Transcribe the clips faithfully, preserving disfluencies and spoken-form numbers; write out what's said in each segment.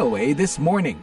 O A This Morning.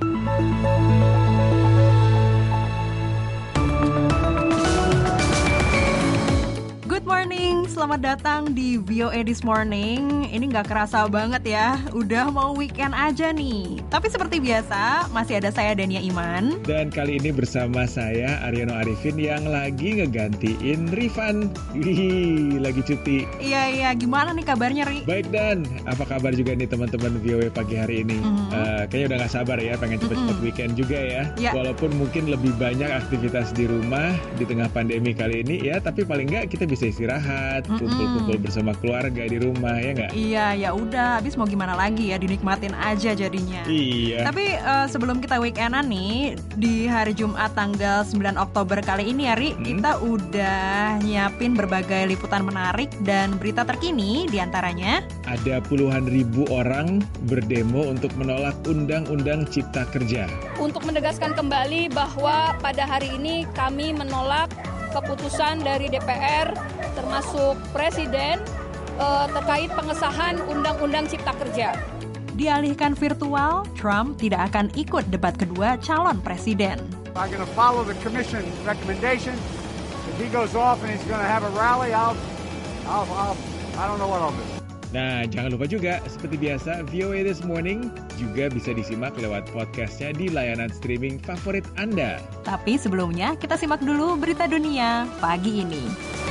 Good morning, selamat datang di V O A This Morning. Ini gak kerasa banget ya, udah mau weekend aja nih. Tapi seperti biasa, masih ada saya Dania Iman. Dan kali ini bersama saya Aryono Arifin yang lagi ngegantiin Rifan. Wih, lagi cuti. Iya, iya, gimana nih kabarnya, Ri? Baik Dan, apa kabar juga nih teman-teman V O A pagi hari ini? Mm-hmm. Uh, kayaknya udah gak sabar ya, pengen cepet-cepet mm-hmm. weekend juga ya. Yeah. Walaupun mungkin lebih banyak aktivitas di rumah di tengah pandemi kali ini ya, tapi paling nggak kita bisa istirahat, mm-mm. kumpul-kumpul bersama keluarga di rumah ya nggak? Iya, ya udah, habis mau gimana lagi ya, dinikmatin aja jadinya. Iya. Tapi uh, sebelum kita weekendan nih, di hari Jumat tanggal sembilan Oktober kali ini ya, Ri, hmm? kita udah nyiapin berbagai liputan menarik dan berita terkini, diantaranya ada puluhan ribu orang berdemo untuk menolak Undang-Undang Cipta Kerja. Untuk menegaskan kembali bahwa pada hari ini kami menolak keputusan dari D P R termasuk Presiden eh, terkait pengesahan Undang-Undang Cipta Kerja. Dialihkan virtual, Trump tidak akan ikut debat kedua calon presiden. I'm going to follow the commission recommendation. If he goes off and he's going to have a rally, I'll, I'll, I'll, I don't know what I'll do. Nah, jangan lupa juga, seperti biasa, V O A This Morning juga bisa disimak lewat podcastnya di layanan streaming favorit Anda. Tapi sebelumnya, kita simak dulu berita dunia pagi ini.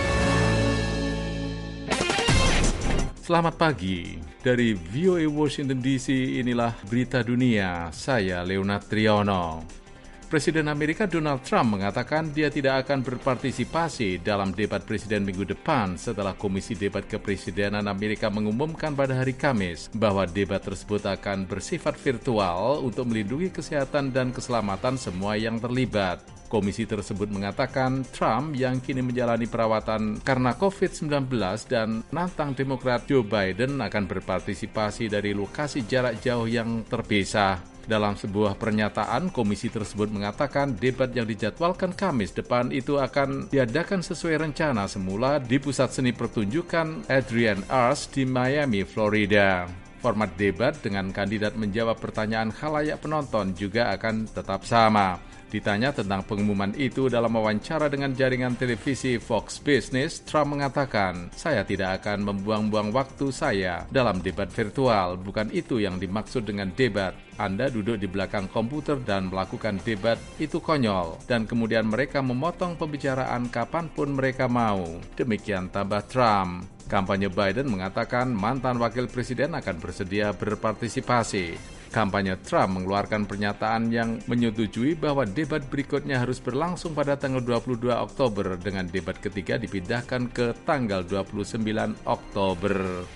Selamat pagi. Dari V O A Washington D C, inilah berita dunia. Saya Leonard Triono. Presiden Amerika Donald Trump mengatakan dia tidak akan berpartisipasi dalam debat presiden minggu depan setelah Komisi Debat Kepresidenan Amerika mengumumkan pada hari Kamis bahwa debat tersebut akan bersifat virtual untuk melindungi kesehatan dan keselamatan semua yang terlibat. Komisi tersebut mengatakan Trump yang kini menjalani perawatan karena covid sembilan belas dan penantang Demokrat Joe Biden akan berpartisipasi dari lokasi jarak jauh yang terpisah. Dalam sebuah pernyataan, komisi tersebut mengatakan debat yang dijadwalkan Kamis depan itu akan diadakan sesuai rencana semula di Pusat Seni Pertunjukan Adrian Arts di Miami, Florida. Format debat dengan kandidat menjawab pertanyaan khalayak penonton juga akan tetap sama. Ditanya tentang pengumuman itu dalam wawancara dengan jaringan televisi Fox Business, Trump mengatakan, "Saya tidak akan membuang-buang waktu saya dalam debat virtual. Bukan itu yang dimaksud dengan debat. Anda duduk di belakang komputer dan melakukan debat, itu konyol. Dan kemudian mereka memotong pembicaraan kapanpun mereka mau." Demikian tambah Trump. Kampanye Biden mengatakan mantan wakil presiden akan bersedia berpartisipasi. Kampanye Trump mengeluarkan pernyataan yang menyetujui bahwa debat berikutnya harus berlangsung pada tanggal dua puluh dua Oktober dengan debat ketiga dipindahkan ke tanggal dua puluh sembilan Oktober.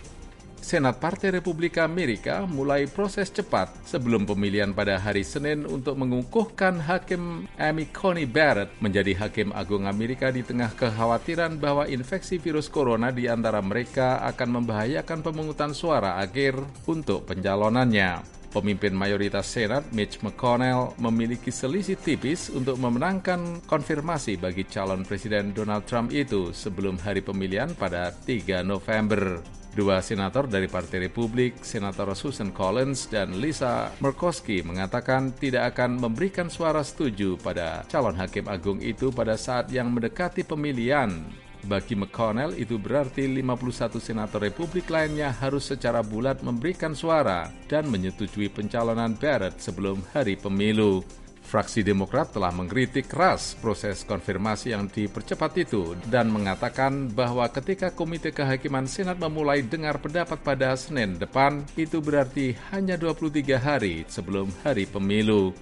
Senat Partai Republik Amerika mulai proses cepat sebelum pemilihan pada hari Senin untuk mengukuhkan Hakim Amy Coney Barrett menjadi Hakim Agung Amerika di tengah kekhawatiran bahwa infeksi virus corona di antara mereka akan membahayakan pemungutan suara akhir untuk pencalonannya. Pemimpin mayoritas Senat, Mitch McConnell, memiliki selisih tipis untuk memenangkan konfirmasi bagi calon Presiden Donald Trump itu sebelum hari pemilihan pada tiga November. Dua senator dari Partai Republik, Senator Susan Collins dan Lisa Murkowski, mengatakan tidak akan memberikan suara setuju pada calon hakim agung itu pada saat yang mendekati pemilihan. Bagi McConnell, itu berarti lima puluh satu senator Republik lainnya harus secara bulat memberikan suara dan menyetujui pencalonan Barrett sebelum hari pemilu. Fraksi Demokrat telah mengkritik keras proses konfirmasi yang dipercepat itu dan mengatakan bahwa ketika Komite Kehakiman Senat memulai dengar pendapat pada Senin depan, itu berarti hanya dua puluh tiga hari sebelum hari pemilu.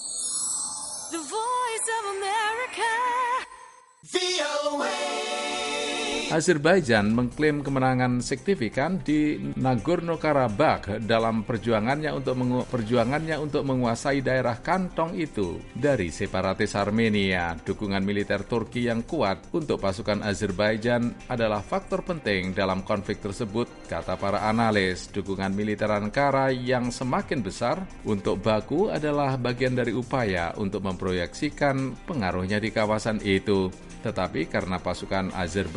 The Voice of America, V O A. Azerbaijan mengklaim kemenangan signifikan di Nagorno-Karabakh dalam perjuangannya untuk mengu- perjuangannya untuk menguasai daerah kantong itu dari separatis Armenia. Dukungan militer Turki yang kuat untuk pasukan Azerbaijan adalah faktor penting dalam konflik tersebut, kata para analis. Dukungan militer Ankara yang semakin besar untuk Baku adalah bagian dari upaya untuk memproyeksikan pengaruhnya di kawasan itu. Tetapi karena pasukan Azerbaijan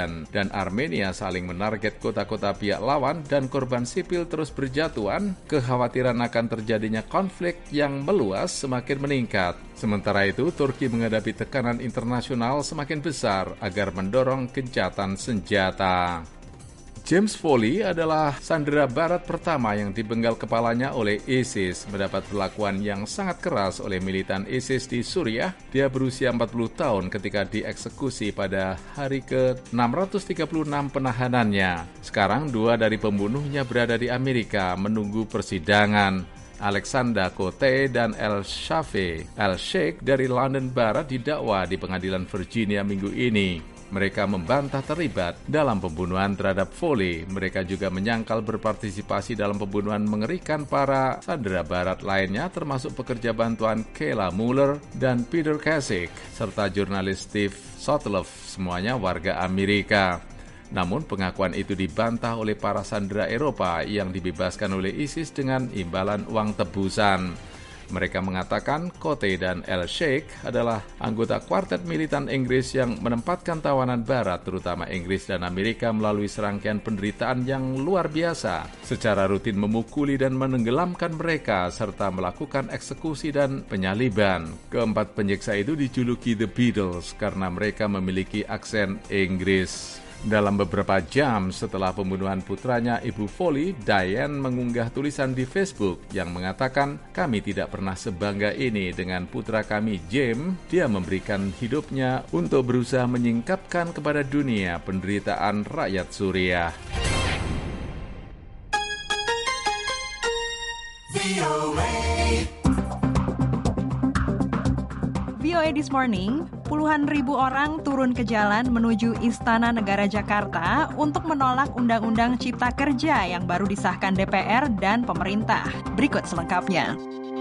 Azerbaijan dan Armenia saling menarget kota-kota pihak lawan dan korban sipil terus berjatuhan, kekhawatiran akan terjadinya konflik yang meluas semakin meningkat. Sementara itu, Turki menghadapi tekanan internasional semakin besar agar mendorong gencatan senjata. James Foley adalah sandera barat pertama yang dipenggal kepalanya oleh ISIS, mendapat perlakuan yang sangat keras oleh militan ISIS di Suriah. Dia berusia empat puluh tahun ketika dieksekusi pada hari ke enam ratus tiga puluh enam penahanannya. Sekarang dua dari pembunuhnya berada di Amerika menunggu persidangan. Alexander Cote dan El Shafe El Sheikh dari London Barat didakwa di pengadilan Virginia minggu ini. Mereka membantah terlibat dalam pembunuhan terhadap Foley. Mereka juga menyangkal berpartisipasi dalam pembunuhan mengerikan para sandera barat lainnya, termasuk pekerja bantuan Kayla Mueller dan Peter Kasich, serta jurnalis Steve Sotloff, semuanya warga Amerika. Namun pengakuan itu dibantah oleh para sandera Eropa yang dibebaskan oleh ISIS dengan imbalan uang tebusan. Mereka mengatakan Cote dan El Sheikh adalah anggota kuartet militan Inggris yang menempatkan tawanan barat, terutama Inggris dan Amerika, melalui serangkaian penderitaan yang luar biasa, secara rutin memukuli dan menenggelamkan mereka, serta melakukan eksekusi dan penyaliban. Keempat penyiksa itu dijuluki The Beatles karena mereka memiliki aksen Inggris. Dalam beberapa jam setelah pembunuhan putranya, Ibu Foley, Diane, mengunggah tulisan di Facebook yang mengatakan, "Kami tidak pernah sebangga ini dengan putra kami, James. Dia memberikan hidupnya untuk berusaha menyingkapkan kepada dunia penderitaan rakyat Suriah." V O A This Morning, puluhan ribu orang turun ke jalan menuju Istana Negara Jakarta untuk menolak Undang-Undang Cipta Kerja yang baru disahkan D P R dan pemerintah. Berikut selengkapnya.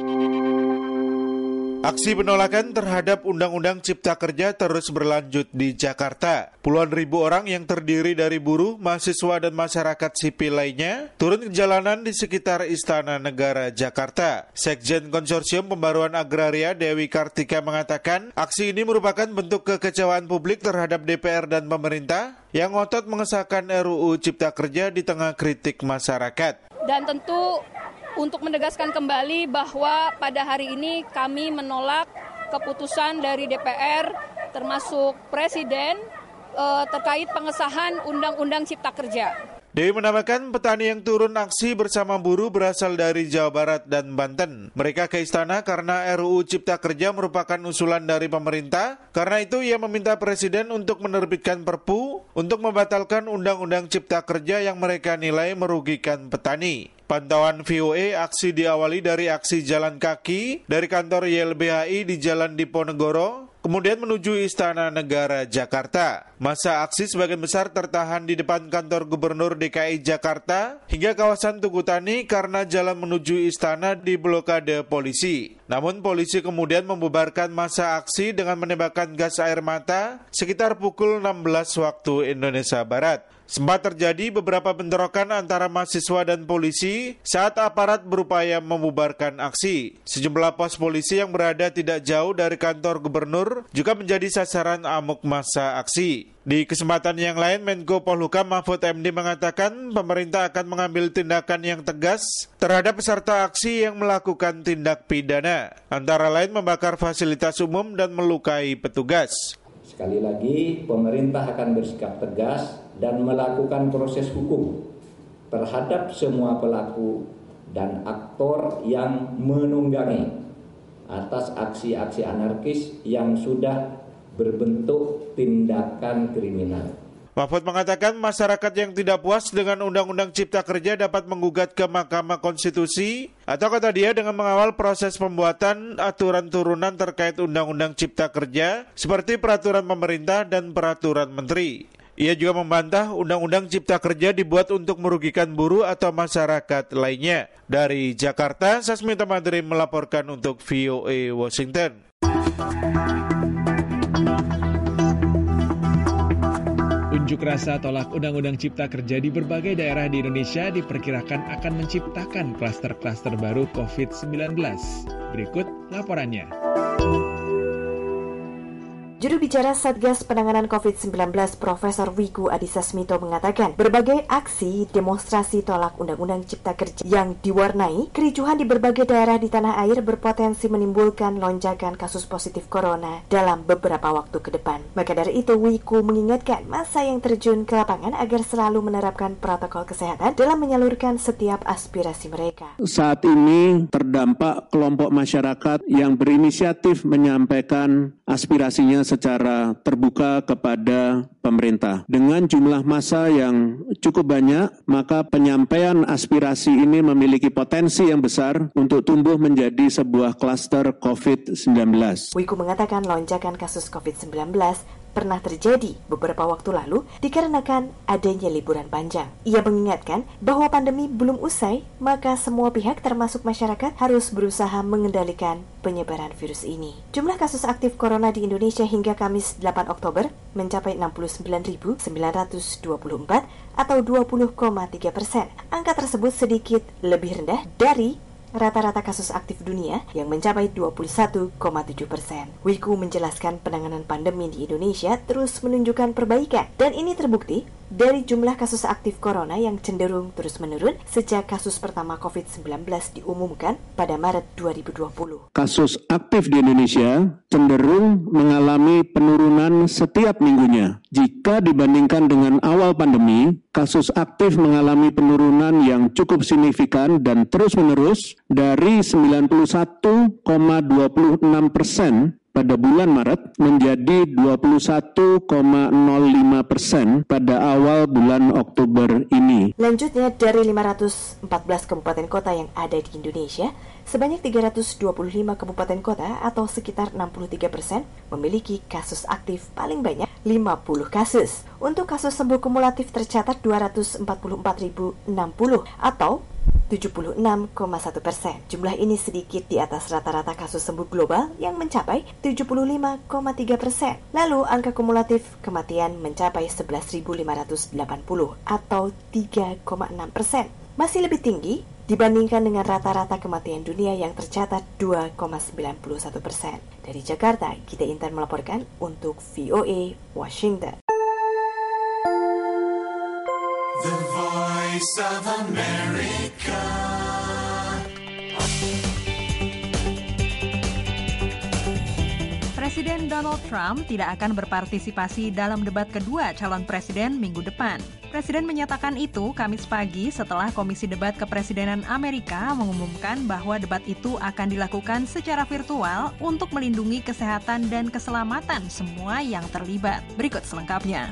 Aksi penolakan terhadap Undang-Undang Cipta Kerja terus berlanjut di Jakarta. Puluhan ribu orang yang terdiri dari buruh, mahasiswa, dan masyarakat sipil lainnya turun ke jalanan di sekitar Istana Negara Jakarta. Sekjen Konsorsium Pembaruan Agraria Dewi Kartika mengatakan aksi ini merupakan bentuk kekecewaan publik terhadap D P R dan pemerintah yang ngotot mengesahkan R U U Cipta Kerja di tengah kritik masyarakat. Dan tentu untuk menegaskan kembali bahwa pada hari ini kami menolak keputusan dari D P R termasuk Presiden eh, terkait pengesahan Undang-Undang Cipta Kerja. Dewi menambahkan petani yang turun aksi bersama buruh berasal dari Jawa Barat dan Banten. Mereka ke istana karena R U U Cipta Kerja merupakan usulan dari pemerintah. Karena itu ia meminta Presiden untuk menerbitkan Perpu untuk membatalkan Undang-Undang Cipta Kerja yang mereka nilai merugikan petani. Pantauan V O A, aksi diawali dari aksi jalan kaki dari kantor Y L B H I di Jalan Diponegoro, kemudian menuju Istana Negara Jakarta. Masa aksi sebagian besar tertahan di depan kantor Gubernur D K I Jakarta hingga kawasan Tugu Tani karena jalan menuju istana diblokade polisi. Namun polisi kemudian membubarkan masa aksi dengan menembakkan gas air mata sekitar pukul enam belas waktu Indonesia Barat. Sempat terjadi beberapa bentrokan antara mahasiswa dan polisi saat aparat berupaya membubarkan aksi. Sejumlah pos polisi yang berada tidak jauh dari kantor gubernur juga menjadi sasaran amuk massa aksi. Di kesempatan yang lain, Menko Polhukam Mahfud M D mengatakan pemerintah akan mengambil tindakan yang tegas terhadap peserta aksi yang melakukan tindak pidana, antara lain membakar fasilitas umum dan melukai petugas. Sekali lagi, pemerintah akan bersikap tegas dan melakukan proses hukum terhadap semua pelaku dan aktor yang menunggangi atas aksi-aksi anarkis yang sudah berbentuk tindakan kriminal. Mahfud mengatakan masyarakat yang tidak puas dengan Undang-Undang Cipta Kerja dapat menggugat ke Mahkamah Konstitusi atau kata dia dengan mengawal proses pembuatan aturan turunan terkait Undang-Undang Cipta Kerja seperti peraturan pemerintah dan peraturan menteri. Ia juga membantah Undang-Undang Cipta Kerja dibuat untuk merugikan buruh atau masyarakat lainnya. Dari Jakarta, Sasmita Madri melaporkan untuk V O A Washington. Unjuk rasa tolak Undang-Undang Cipta Kerja di berbagai daerah di Indonesia diperkirakan akan menciptakan klaster-klaster baru covid sembilan belas. Berikut laporannya. Juru bicara Satgas Penanganan covid sembilan belas Profesor Wiku Adhisa Smito mengatakan berbagai aksi demonstrasi tolak Undang-Undang Cipta Kerja yang diwarnai kericuhan di berbagai daerah di tanah air berpotensi menimbulkan lonjakan kasus positif corona dalam beberapa waktu ke depan. Maka dari itu Wiku mengingatkan massa yang terjun ke lapangan agar selalu menerapkan protokol kesehatan dalam menyalurkan setiap aspirasi mereka. Saat ini terdampak kelompok masyarakat yang berinisiatif menyampaikan aspirasinya secara terbuka kepada pemerintah. Dengan jumlah massa yang cukup banyak, maka penyampaian aspirasi ini memiliki potensi yang besar untuk tumbuh menjadi sebuah klaster covid sembilan belas. Wiku mengatakan lonjakan kasus covid sembilan belas pernah terjadi beberapa waktu lalu dikarenakan adanya liburan panjang. Ia mengingatkan bahwa pandemi belum usai, maka semua pihak termasuk masyarakat harus berusaha mengendalikan penyebaran virus ini. Jumlah kasus aktif corona di Indonesia hingga Kamis delapan Oktober mencapai enam puluh sembilan ribu sembilan ratus dua puluh empat atau dua puluh koma tiga persen. Angka tersebut sedikit lebih rendah dari rata-rata kasus aktif dunia yang mencapai dua puluh satu koma tujuh persen. Wiku menjelaskan penanganan pandemi di Indonesia terus menunjukkan perbaikan dan ini terbukti dari jumlah kasus aktif corona yang cenderung terus menurun sejak kasus pertama covid sembilan belas diumumkan pada Maret dua ribu dua puluh. Kasus aktif di Indonesia cenderung mengalami penurunan setiap minggunya. Jika dibandingkan dengan awal pandemi, kasus aktif mengalami penurunan yang cukup signifikan dan terus-menerus dari sembilan puluh satu koma dua enam persen pada bulan Maret menjadi dua puluh satu koma nol lima persen pada awal bulan Oktober ini. Lanjutnya, dari lima ratus empat belas kabupaten kota yang ada di Indonesia, sebanyak tiga ratus dua puluh lima kabupaten kota atau sekitar enam puluh tiga persen memiliki kasus aktif paling banyak lima puluh kasus. Untuk kasus sembuh kumulatif tercatat dua ratus empat puluh empat ribu enam puluh atau tujuh puluh enam koma satu persen. Jumlah ini sedikit di atas rata-rata kasus sembuh global yang mencapai tujuh puluh lima koma tiga persen. Lalu angka kumulatif kematian mencapai sebelas ribu lima ratus delapan puluh atau tiga koma enam persen. Masih lebih tinggi dibandingkan dengan rata-rata kematian dunia yang tercatat dua koma sembilan satu persen. Dari Jakarta, Gita Intan melaporkan untuk V O A Washington. The Voice of America. Presiden Donald Trump tidak akan berpartisipasi dalam debat kedua calon presiden minggu depan. Presiden menyatakan itu Kamis pagi setelah Komisi Debat Kepresidenan Amerika mengumumkan bahwa debat itu akan dilakukan secara virtual untuk melindungi kesehatan dan keselamatan semua yang terlibat. Berikut selengkapnya.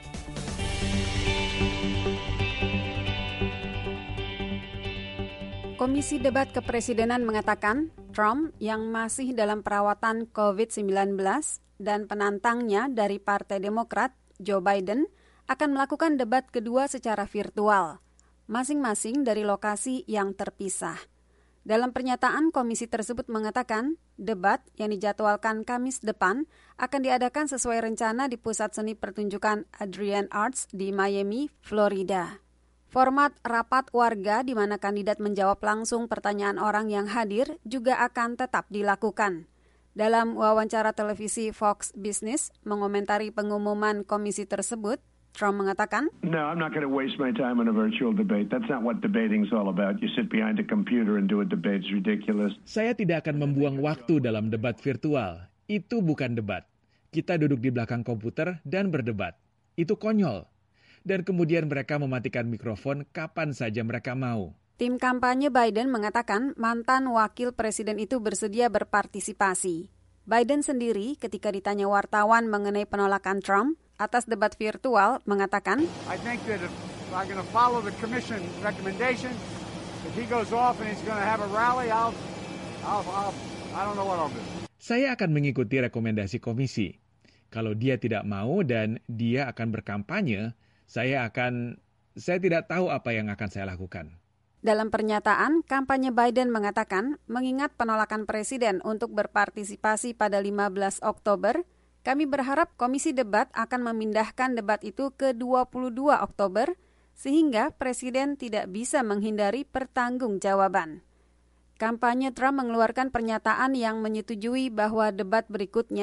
Komisi Debat Kepresidenan mengatakan Trump yang masih dalam perawatan covid sembilan belas dan penantangnya dari Partai Demokrat, Joe Biden, akan melakukan debat kedua secara virtual, masing-masing dari lokasi yang terpisah. Dalam pernyataan, komisi tersebut mengatakan debat yang dijadwalkan Kamis depan akan diadakan sesuai rencana di Pusat Seni Pertunjukan Adrian Arts di Miami, Florida. Format rapat warga di mana kandidat menjawab langsung pertanyaan orang yang hadir juga akan tetap dilakukan. Dalam wawancara televisi Fox Business mengomentari pengumuman komisi tersebut, Trump mengatakan, No, I'm not going to waste my time on a virtual debate. That's not what debating's all about. You sit behind a computer and do a debate. It's ridiculous. Saya tidak akan membuang waktu dalam debat virtual. Itu bukan debat. Kita duduk di belakang komputer dan berdebat. Itu konyol. Dan kemudian mereka mematikan mikrofon kapan saja mereka mau. Tim kampanye Biden mengatakan mantan wakil presiden itu bersedia berpartisipasi. Biden sendiri ketika ditanya wartawan mengenai penolakan Trump atas debat virtual mengatakan, I think that if I'm going to follow the commission recommendation, if he goes off and he's going to have a rally, I'll, I'll, I'll, I don't know what I'll do. Saya akan mengikuti rekomendasi komisi. Kalau dia tidak mau dan dia akan berkampanye, Saya akan, saya tidak tahu apa yang akan saya lakukan. Dalam pernyataan, kampanye Biden mengatakan, mengingat penolakan presiden untuk berpartisipasi pada lima belas Oktober, kami berharap komisi debat akan memindahkan debat itu ke dua puluh dua Oktober, sehingga presiden tidak bisa menghindari pertanggungjawaban. Kampanye Trump mengeluarkan pernyataan yang menyetujui bahwa debat berikutnya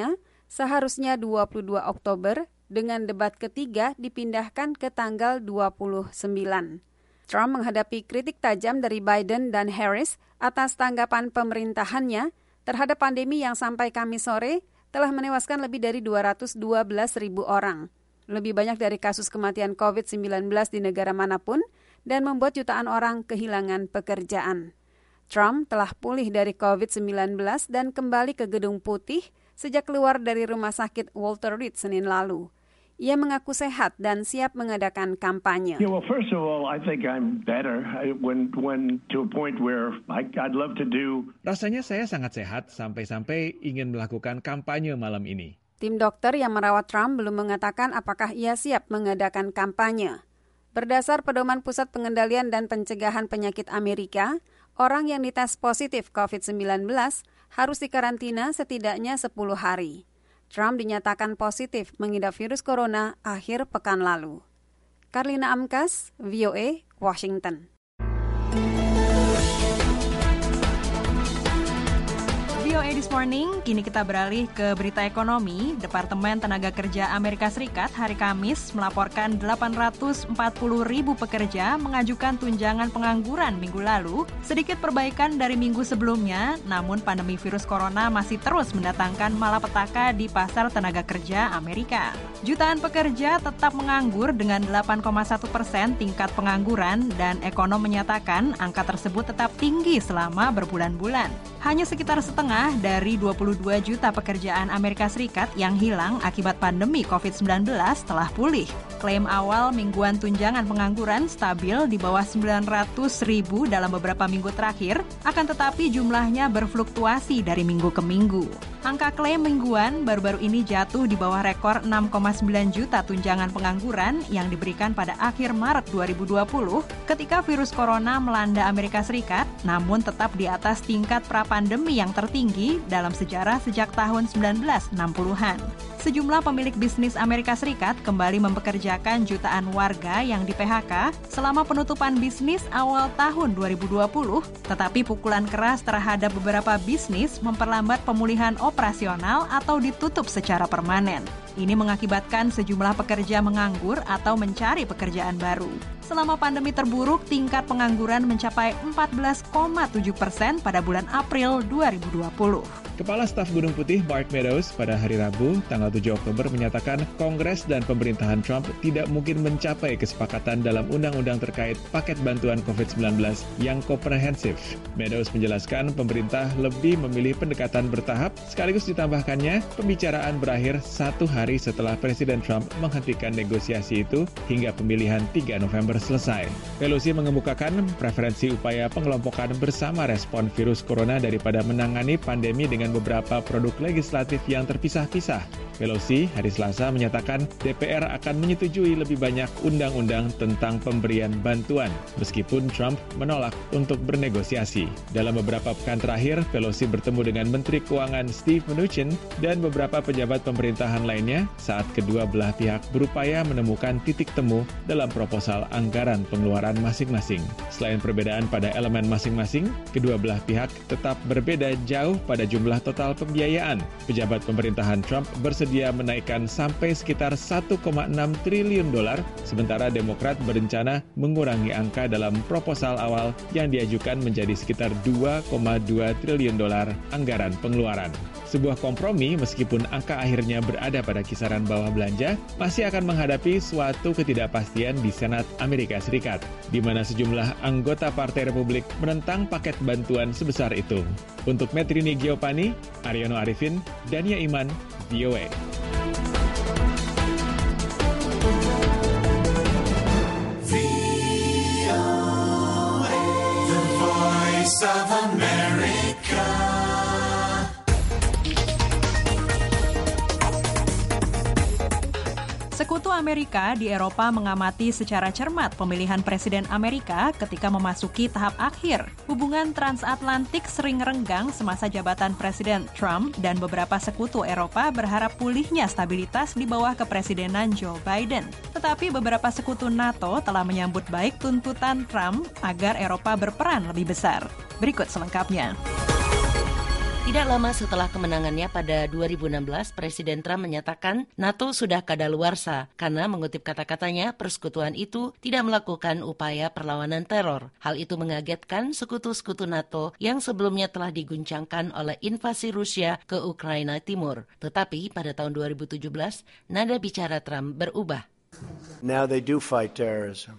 seharusnya dua puluh dua Oktober, dengan debat ketiga dipindahkan ke tanggal dua puluh sembilan. Trump menghadapi kritik tajam dari Biden dan Harris atas tanggapan pemerintahannya terhadap pandemi yang sampai Kamis sore telah menewaskan lebih dari dua ratus dua belas ribu orang. Lebih banyak dari kasus kematian covid sembilan belas di negara manapun dan membuat jutaan orang kehilangan pekerjaan. Trump telah pulih dari covid sembilan belas dan kembali ke Gedung Putih sejak keluar dari rumah sakit Walter Reed Senin lalu. Ia mengaku sehat dan siap mengadakan kampanye. Yeah, well, first of all, I think I'm better. I, when, when to a point where I, I'd love to do. Rasanya saya sangat sehat sampai-sampai ingin melakukan kampanye malam ini. Tim dokter yang merawat Trump belum mengatakan apakah ia siap mengadakan kampanye. Berdasar pedoman Pusat Pengendalian dan Pencegahan Penyakit Amerika, orang yang dites positif covid sembilan belas harus dikarantina setidaknya sepuluh hari. Trump dinyatakan positif mengidap virus corona akhir pekan lalu. Karlina Amkas, V O A, Washington. V O A This Morning, kini kita beralih ke berita ekonomi. Departemen Tenaga Kerja Amerika Serikat hari Kamis melaporkan delapan ratus empat puluh ribu pekerja mengajukan tunjangan pengangguran minggu lalu. Sedikit perbaikan dari minggu sebelumnya, namun pandemi virus corona masih terus mendatangkan malapetaka di pasar tenaga kerja Amerika. Jutaan pekerja tetap menganggur dengan delapan koma satu persen tingkat pengangguran dan ekonom menyatakan angka tersebut tetap tinggi selama berbulan-bulan. Hanya sekitar setengah dari dua puluh dua juta pekerjaan Amerika Serikat yang hilang akibat pandemi covid sembilan belas telah pulih. Klaim awal mingguan tunjangan pengangguran stabil di bawah sembilan ratus ribu dalam beberapa minggu terakhir, akan tetapi jumlahnya berfluktuasi dari minggu ke minggu. Angka klaim mingguan baru-baru ini jatuh di bawah rekor enam koma sembilan juta tunjangan pengangguran yang diberikan pada akhir Maret dua ribu dua puluh ketika virus corona melanda Amerika Serikat, namun tetap di atas tingkat pra-pandemi yang tertinggi dalam sejarah sejak tahun sembilan belas enam puluhan. Sejumlah pemilik bisnis Amerika Serikat kembali mempekerjakan jutaan warga yang di P H K selama penutupan bisnis awal tahun dua ribu dua puluh, tetapi pukulan keras terhadap beberapa bisnis memperlambat pemulihan operasional atau ditutup secara permanen. Ini mengakibatkan sejumlah pekerja menganggur atau mencari pekerjaan baru. Selama pandemi terburuk, tingkat pengangguran mencapai empat belas koma tujuh persen pada bulan April dua ribu dua puluh. Kepala Staf Gedung Putih Mark Meadows pada hari Rabu, tanggal tujuh Oktober menyatakan Kongres dan pemerintahan Trump tidak mungkin mencapai kesepakatan dalam undang-undang terkait paket bantuan covid sembilan belas yang komprehensif. Meadows menjelaskan pemerintah lebih memilih pendekatan bertahap, sekaligus ditambahkannya pembicaraan berakhir satu hari setelah Presiden Trump menghentikan negosiasi itu hingga pemilihan tiga November selesai. Pelosi mengemukakan preferensi upaya pengelompokan bersama respon virus corona daripada menangani pandemi dengan beberapa produk legislatif yang terpisah-pisah. Pelosi hari Selasa menyatakan D P R akan menyetujui lebih banyak undang-undang tentang pemberian bantuan, meskipun Trump menolak untuk bernegosiasi. Dalam beberapa pekan terakhir, Pelosi bertemu dengan Menteri Keuangan Steve Mnuchin dan beberapa pejabat pemerintahan lainnya saat kedua belah pihak berupaya menemukan titik temu dalam proposal anggaran pengeluaran masing-masing. Selain perbedaan pada elemen masing-masing, kedua belah pihak tetap berbeda jauh pada jumlah total pembiayaan. Pejabat pemerintahan Trump bersedia menaikkan sampai sekitar satu koma enam triliun dolar, sementara Demokrat berencana mengurangi angka dalam proposal awal yang diajukan menjadi sekitar dua koma dua triliun dolar anggaran pengeluaran. Sebuah kompromi meskipun angka akhirnya berada pada kisaran bawah belanja, masih akan menghadapi suatu ketidakpastian di Senat Amerika Serikat, di mana sejumlah anggota Partai Republik menentang paket bantuan sebesar itu. Untuk Metrini Giopani, Aryono Arifin, Dania Iman, V O A. The Voice of America. Sekutu Amerika di Eropa mengamati secara cermat pemilihan Presiden Amerika ketika memasuki tahap akhir. Hubungan transatlantik sering renggang semasa jabatan Presiden Trump dan beberapa sekutu Eropa berharap pulihnya stabilitas di bawah kepresidenan Joe Biden. Tetapi beberapa sekutu NATO telah menyambut baik tuntutan Trump agar Eropa berperan lebih besar. Berikut selengkapnya. Tidak lama setelah kemenangannya pada dua ribu enam belas, Presiden Trump menyatakan NATO sudah kadaluarsa karena mengutip kata-katanya, persekutuan itu tidak melakukan upaya perlawanan teror. Hal itu mengagetkan sekutu-sekutu NATO yang sebelumnya telah diguncangkan oleh invasi Rusia ke Ukraina Timur. Tetapi pada tahun dua ribu tujuh belas, nada bicara Trump berubah. Now they do fight terrorism.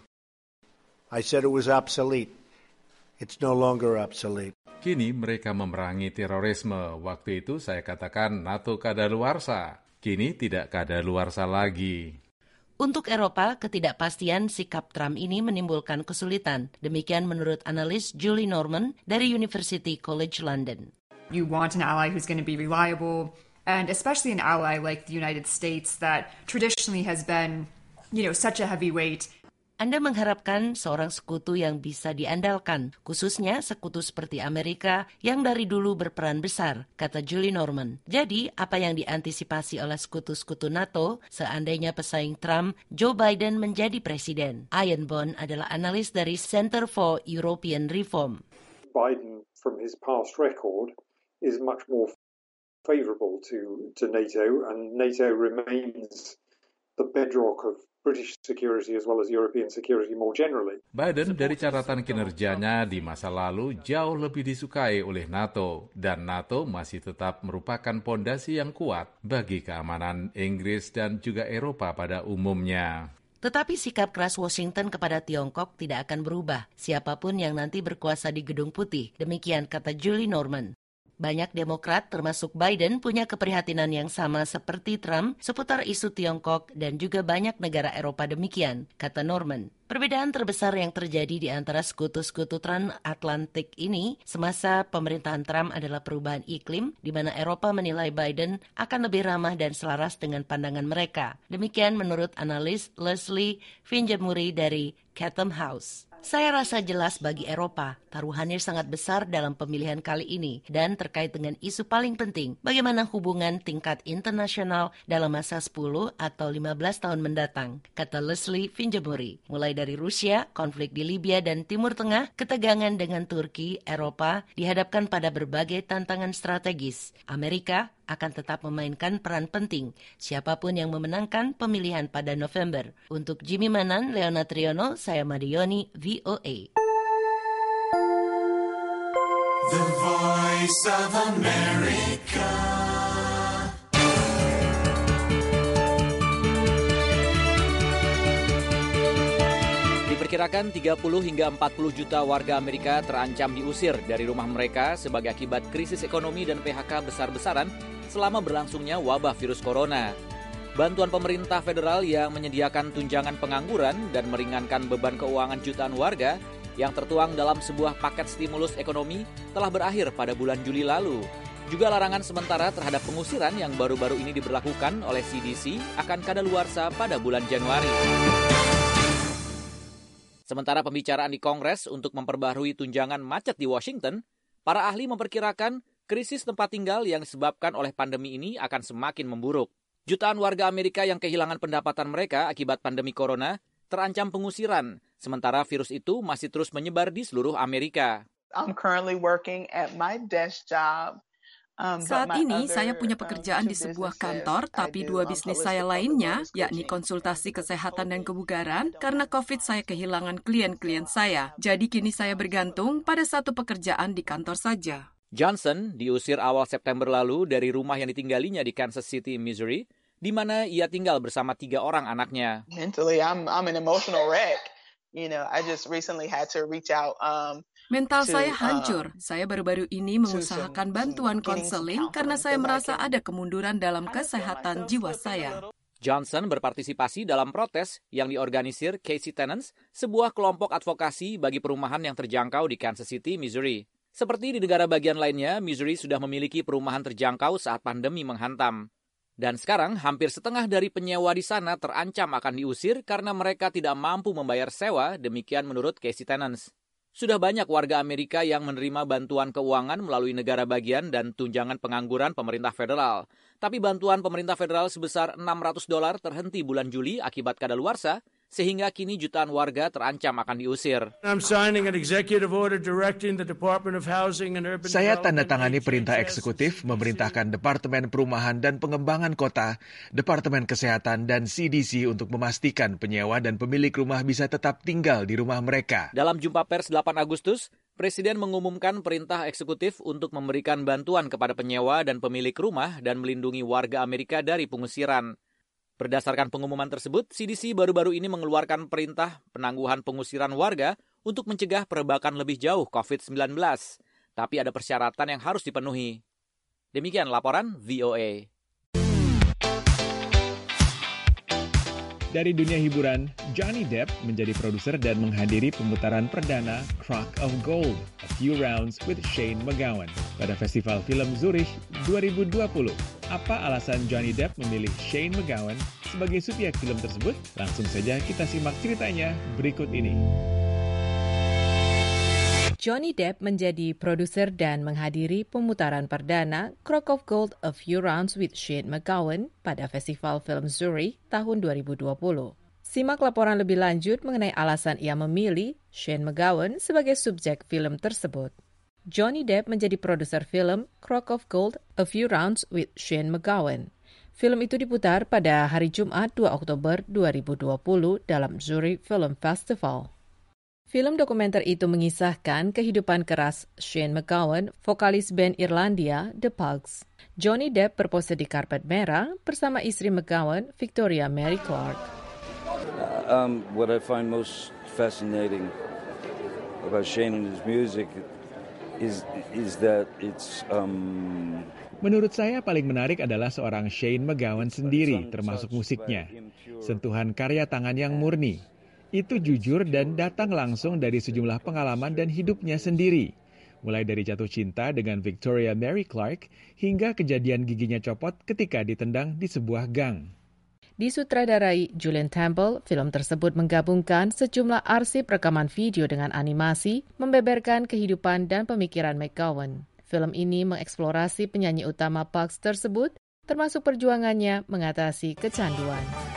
I said it was obsolete. It's no longer obsolete. Kini mereka memerangi terorisme. Waktu itu saya katakan NATO kadaluarsa. Kini tidak kadaluarsa lagi. Untuk Eropa, ketidakpastian sikap Trump ini menimbulkan kesulitan. Demikian menurut analis Julie Norman dari University College London. You want an ally who's going to be reliable, and especially an ally like the United States that traditionally has been, you know, such a heavyweight. Anda mengharapkan seorang sekutu yang bisa diandalkan, khususnya sekutu seperti Amerika yang dari dulu berperan besar, kata Julie Norman. Jadi, apa yang diantisipasi oleh sekutu-sekutu NATO seandainya pesaing Trump, Joe Biden menjadi presiden? Ian Bond adalah analis dari Center for European Reform. Biden, from his past record, is much more favorable to, to NATO, and NATO remains the bedrock of British security as well as European security more generally. Biden dari catatan kinerjanya di masa lalu jauh lebih disukai oleh NATO, dan NATO masih tetap merupakan pondasi yang kuat bagi keamanan Inggris dan juga Eropa pada umumnya. Tetapi sikap keras Washington kepada Tiongkok tidak akan berubah, siapapun yang nanti berkuasa di Gedung Putih. Demikian kata Julie Norman. Banyak Demokrat termasuk Biden punya keprihatinan yang sama seperti Trump seputar isu Tiongkok dan juga banyak negara Eropa demikian, kata Norman. Perbedaan terbesar yang terjadi di antara sekutu-sekutu transatlantik ini semasa pemerintahan Trump adalah perubahan iklim di mana Eropa menilai Biden akan lebih ramah dan selaras dengan pandangan mereka. Demikian menurut analis Leslie Finjamuri dari Chatham House. Saya rasa jelas bagi Eropa, taruhannya sangat besar dalam pemilihan kali ini dan terkait dengan isu paling penting, bagaimana hubungan tingkat internasional dalam masa sepuluh atau lima belas tahun mendatang, kata Leslie Finjamuri. Mulai dari Rusia, konflik di Libya dan Timur Tengah, ketegangan dengan Turki, Eropa dihadapkan pada berbagai tantangan strategis. Amerika akan tetap memainkan peran penting, siapapun yang memenangkan pemilihan pada November. Untuk Jimmy Manan, Leona Triono, saya Madioni, V O A. The Voice of America. Diperkirakan tiga puluh hingga empat puluh juta warga Amerika terancam diusir dari rumah mereka sebagai akibat krisis ekonomi dan P H K besar-besaran selama berlangsungnya wabah virus corona. Bantuan pemerintah federal yang menyediakan tunjangan pengangguran dan meringankan beban keuangan jutaan warga yang tertuang dalam sebuah paket stimulus ekonomi telah berakhir pada bulan Juli lalu. Juga larangan sementara terhadap pengusiran yang baru-baru ini diberlakukan oleh C D C akan kadaluarsa pada bulan Januari. Sementara pembicaraan di Kongres untuk memperbaharui tunjangan macet di Washington, para ahli memperkirakan krisis tempat tinggal yang disebabkan oleh pandemi ini akan semakin memburuk. Jutaan warga Amerika yang kehilangan pendapatan mereka akibat pandemi corona terancam pengusiran, sementara virus itu masih terus menyebar di seluruh Amerika. I'm currently working at my desk job. Um, Saat ini saya punya pekerjaan di sebuah kantor, tapi dua bisnis saya lainnya, yakni konsultasi kesehatan dan kebugaran, karena COVID saya kehilangan klien-klien saya. Jadi kini saya bergantung pada satu pekerjaan di kantor saja. Johnson diusir awal September lalu dari rumah yang ditinggalinya di Kansas City, Missouri, di mana ia tinggal bersama tiga orang anaknya. Mentally, I'm I'm an emotional wreck. You know, I just recently had to reach out. Um, Mental to, saya uh, hancur. Saya baru-baru ini mengusahakan bantuan konseling karena saya merasa ada kemunduran dalam kesehatan jiwa saya. Johnson berpartisipasi dalam protes yang diorganisir Casey Tenants, sebuah kelompok advokasi bagi perumahan yang terjangkau di Kansas City, Missouri. Seperti di negara bagian lainnya, Missouri sudah memiliki perumahan terjangkau saat pandemi menghantam. Dan sekarang hampir setengah dari penyewa di sana terancam akan diusir karena mereka tidak mampu membayar sewa, demikian menurut Casey Tenants. Sudah banyak warga Amerika yang menerima bantuan keuangan melalui negara bagian dan tunjangan pengangguran pemerintah federal. Tapi bantuan pemerintah federal sebesar enam ratus dolar terhenti bulan Juli akibat kadaluarsa, sehingga kini jutaan warga terancam akan diusir. Saya tanda tangani perintah eksekutif memerintahkan Departemen Perumahan dan Pengembangan Kota, Departemen Kesehatan, dan C D C untuk memastikan penyewa dan pemilik rumah bisa tetap tinggal di rumah mereka. Dalam jumpa pers delapan Agustus, Presiden mengumumkan perintah eksekutif untuk memberikan bantuan kepada penyewa dan pemilik rumah dan melindungi warga Amerika dari pengusiran. Berdasarkan pengumuman tersebut, C D C baru-baru ini mengeluarkan perintah penangguhan pengusiran warga untuk mencegah perebakan lebih jauh covid sembilan belas. Tapi ada persyaratan yang harus dipenuhi. Demikian laporan V O A. Dari dunia hiburan, Johnny Depp menjadi produser dan menghadiri pemutaran perdana Crock of Gold, A Few Rounds with Shane McGowan pada Festival Film Zurich dua ribu dua puluh. Apa alasan Johnny Depp memilih Shane McGowan sebagai subjek film tersebut? Langsung saja kita simak ceritanya berikut ini. Johnny Depp menjadi produser dan menghadiri pemutaran perdana Crock of Gold, A Few Rounds with Shane McGowan pada Festival Film Zurich tahun dua ribu dua puluh. Simak laporan lebih lanjut mengenai alasan ia memilih Shane McGowan sebagai subjek film tersebut. Johnny Depp menjadi produser film Crock of Gold, A Few Rounds with Shane McGowan. Film itu diputar pada hari Jumat dua Oktober dua ribu dua puluh dalam Zurich Film Festival. Film dokumenter itu mengisahkan kehidupan keras Shane McGowan, vokalis band Irlandia The Pogues. Johnny Depp berpose di karpet merah bersama istri McGowan, Victoria Mary Clark. Um, what I find most fascinating about Shane and his music is is that it's um Menurut saya paling menarik adalah seorang Shane McGowan sendiri, termasuk musiknya. Sentuhan karya tangan yang murni. Itu jujur dan datang langsung dari sejumlah pengalaman dan hidupnya sendiri. Mulai dari jatuh cinta dengan Victoria Mary Clark hingga kejadian giginya copot ketika ditendang di sebuah gang. Disutradarai Julian Temple, film tersebut menggabungkan sejumlah arsip rekaman video dengan animasi, membeberkan kehidupan dan pemikiran McGowan. Film ini mengeksplorasi penyanyi utama Pogues tersebut, termasuk perjuangannya mengatasi kecanduan.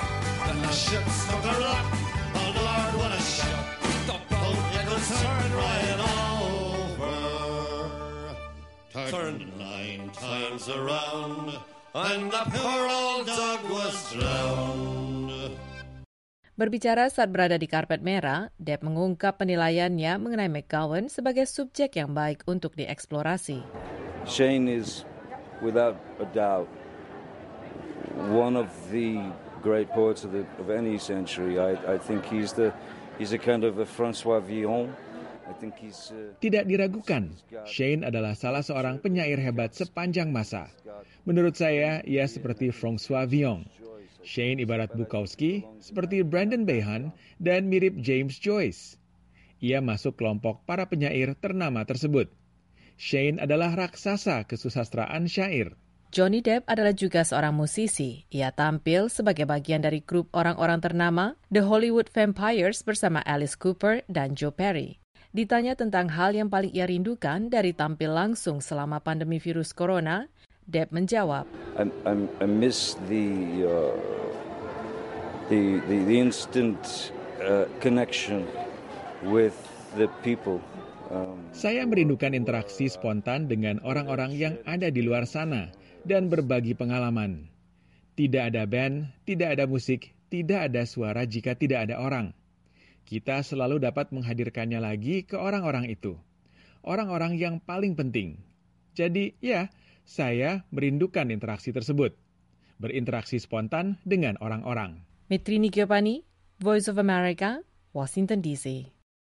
Turned nine times around, and the poor old dog was drowned. Berbicara saat berada di karpet merah, Depp mengungkap penilaiannya mengenai McGowan sebagai subjek yang baik untuk dieksplorasi. Shane is, without a doubt, one of the great poets of, the, of any century. I, I think he's the he's a kind of a François Villon. Tidak diragukan, Shane adalah salah seorang penyair hebat sepanjang masa. Menurut saya, ia seperti François Villon. Shane ibarat Bukowski, seperti Brandon Behan, dan mirip James Joyce. Ia masuk kelompok para penyair ternama tersebut. Shane adalah raksasa kesusastraan syair. Johnny Depp adalah juga seorang musisi. Ia tampil sebagai bagian dari grup orang-orang ternama The Hollywood Vampires bersama Alice Cooper dan Joe Perry. Ditanya tentang hal yang paling ia rindukan dari tampil langsung selama pandemi virus corona, Depp menjawab, I, I, I miss the, uh, the, the, the instant uh, connection with the people. Um, Saya merindukan interaksi spontan dengan orang-orang yang ada di luar sana dan berbagi pengalaman. Tidak ada band, tidak ada musik, tidak ada suara jika tidak ada orang. Kita selalu dapat menghadirkannya lagi ke orang-orang itu. Orang-orang yang paling penting. Jadi, ya, saya merindukan interaksi tersebut. Berinteraksi spontan dengan orang-orang. Mitrini Giovanni, Voice of America, Washington D C.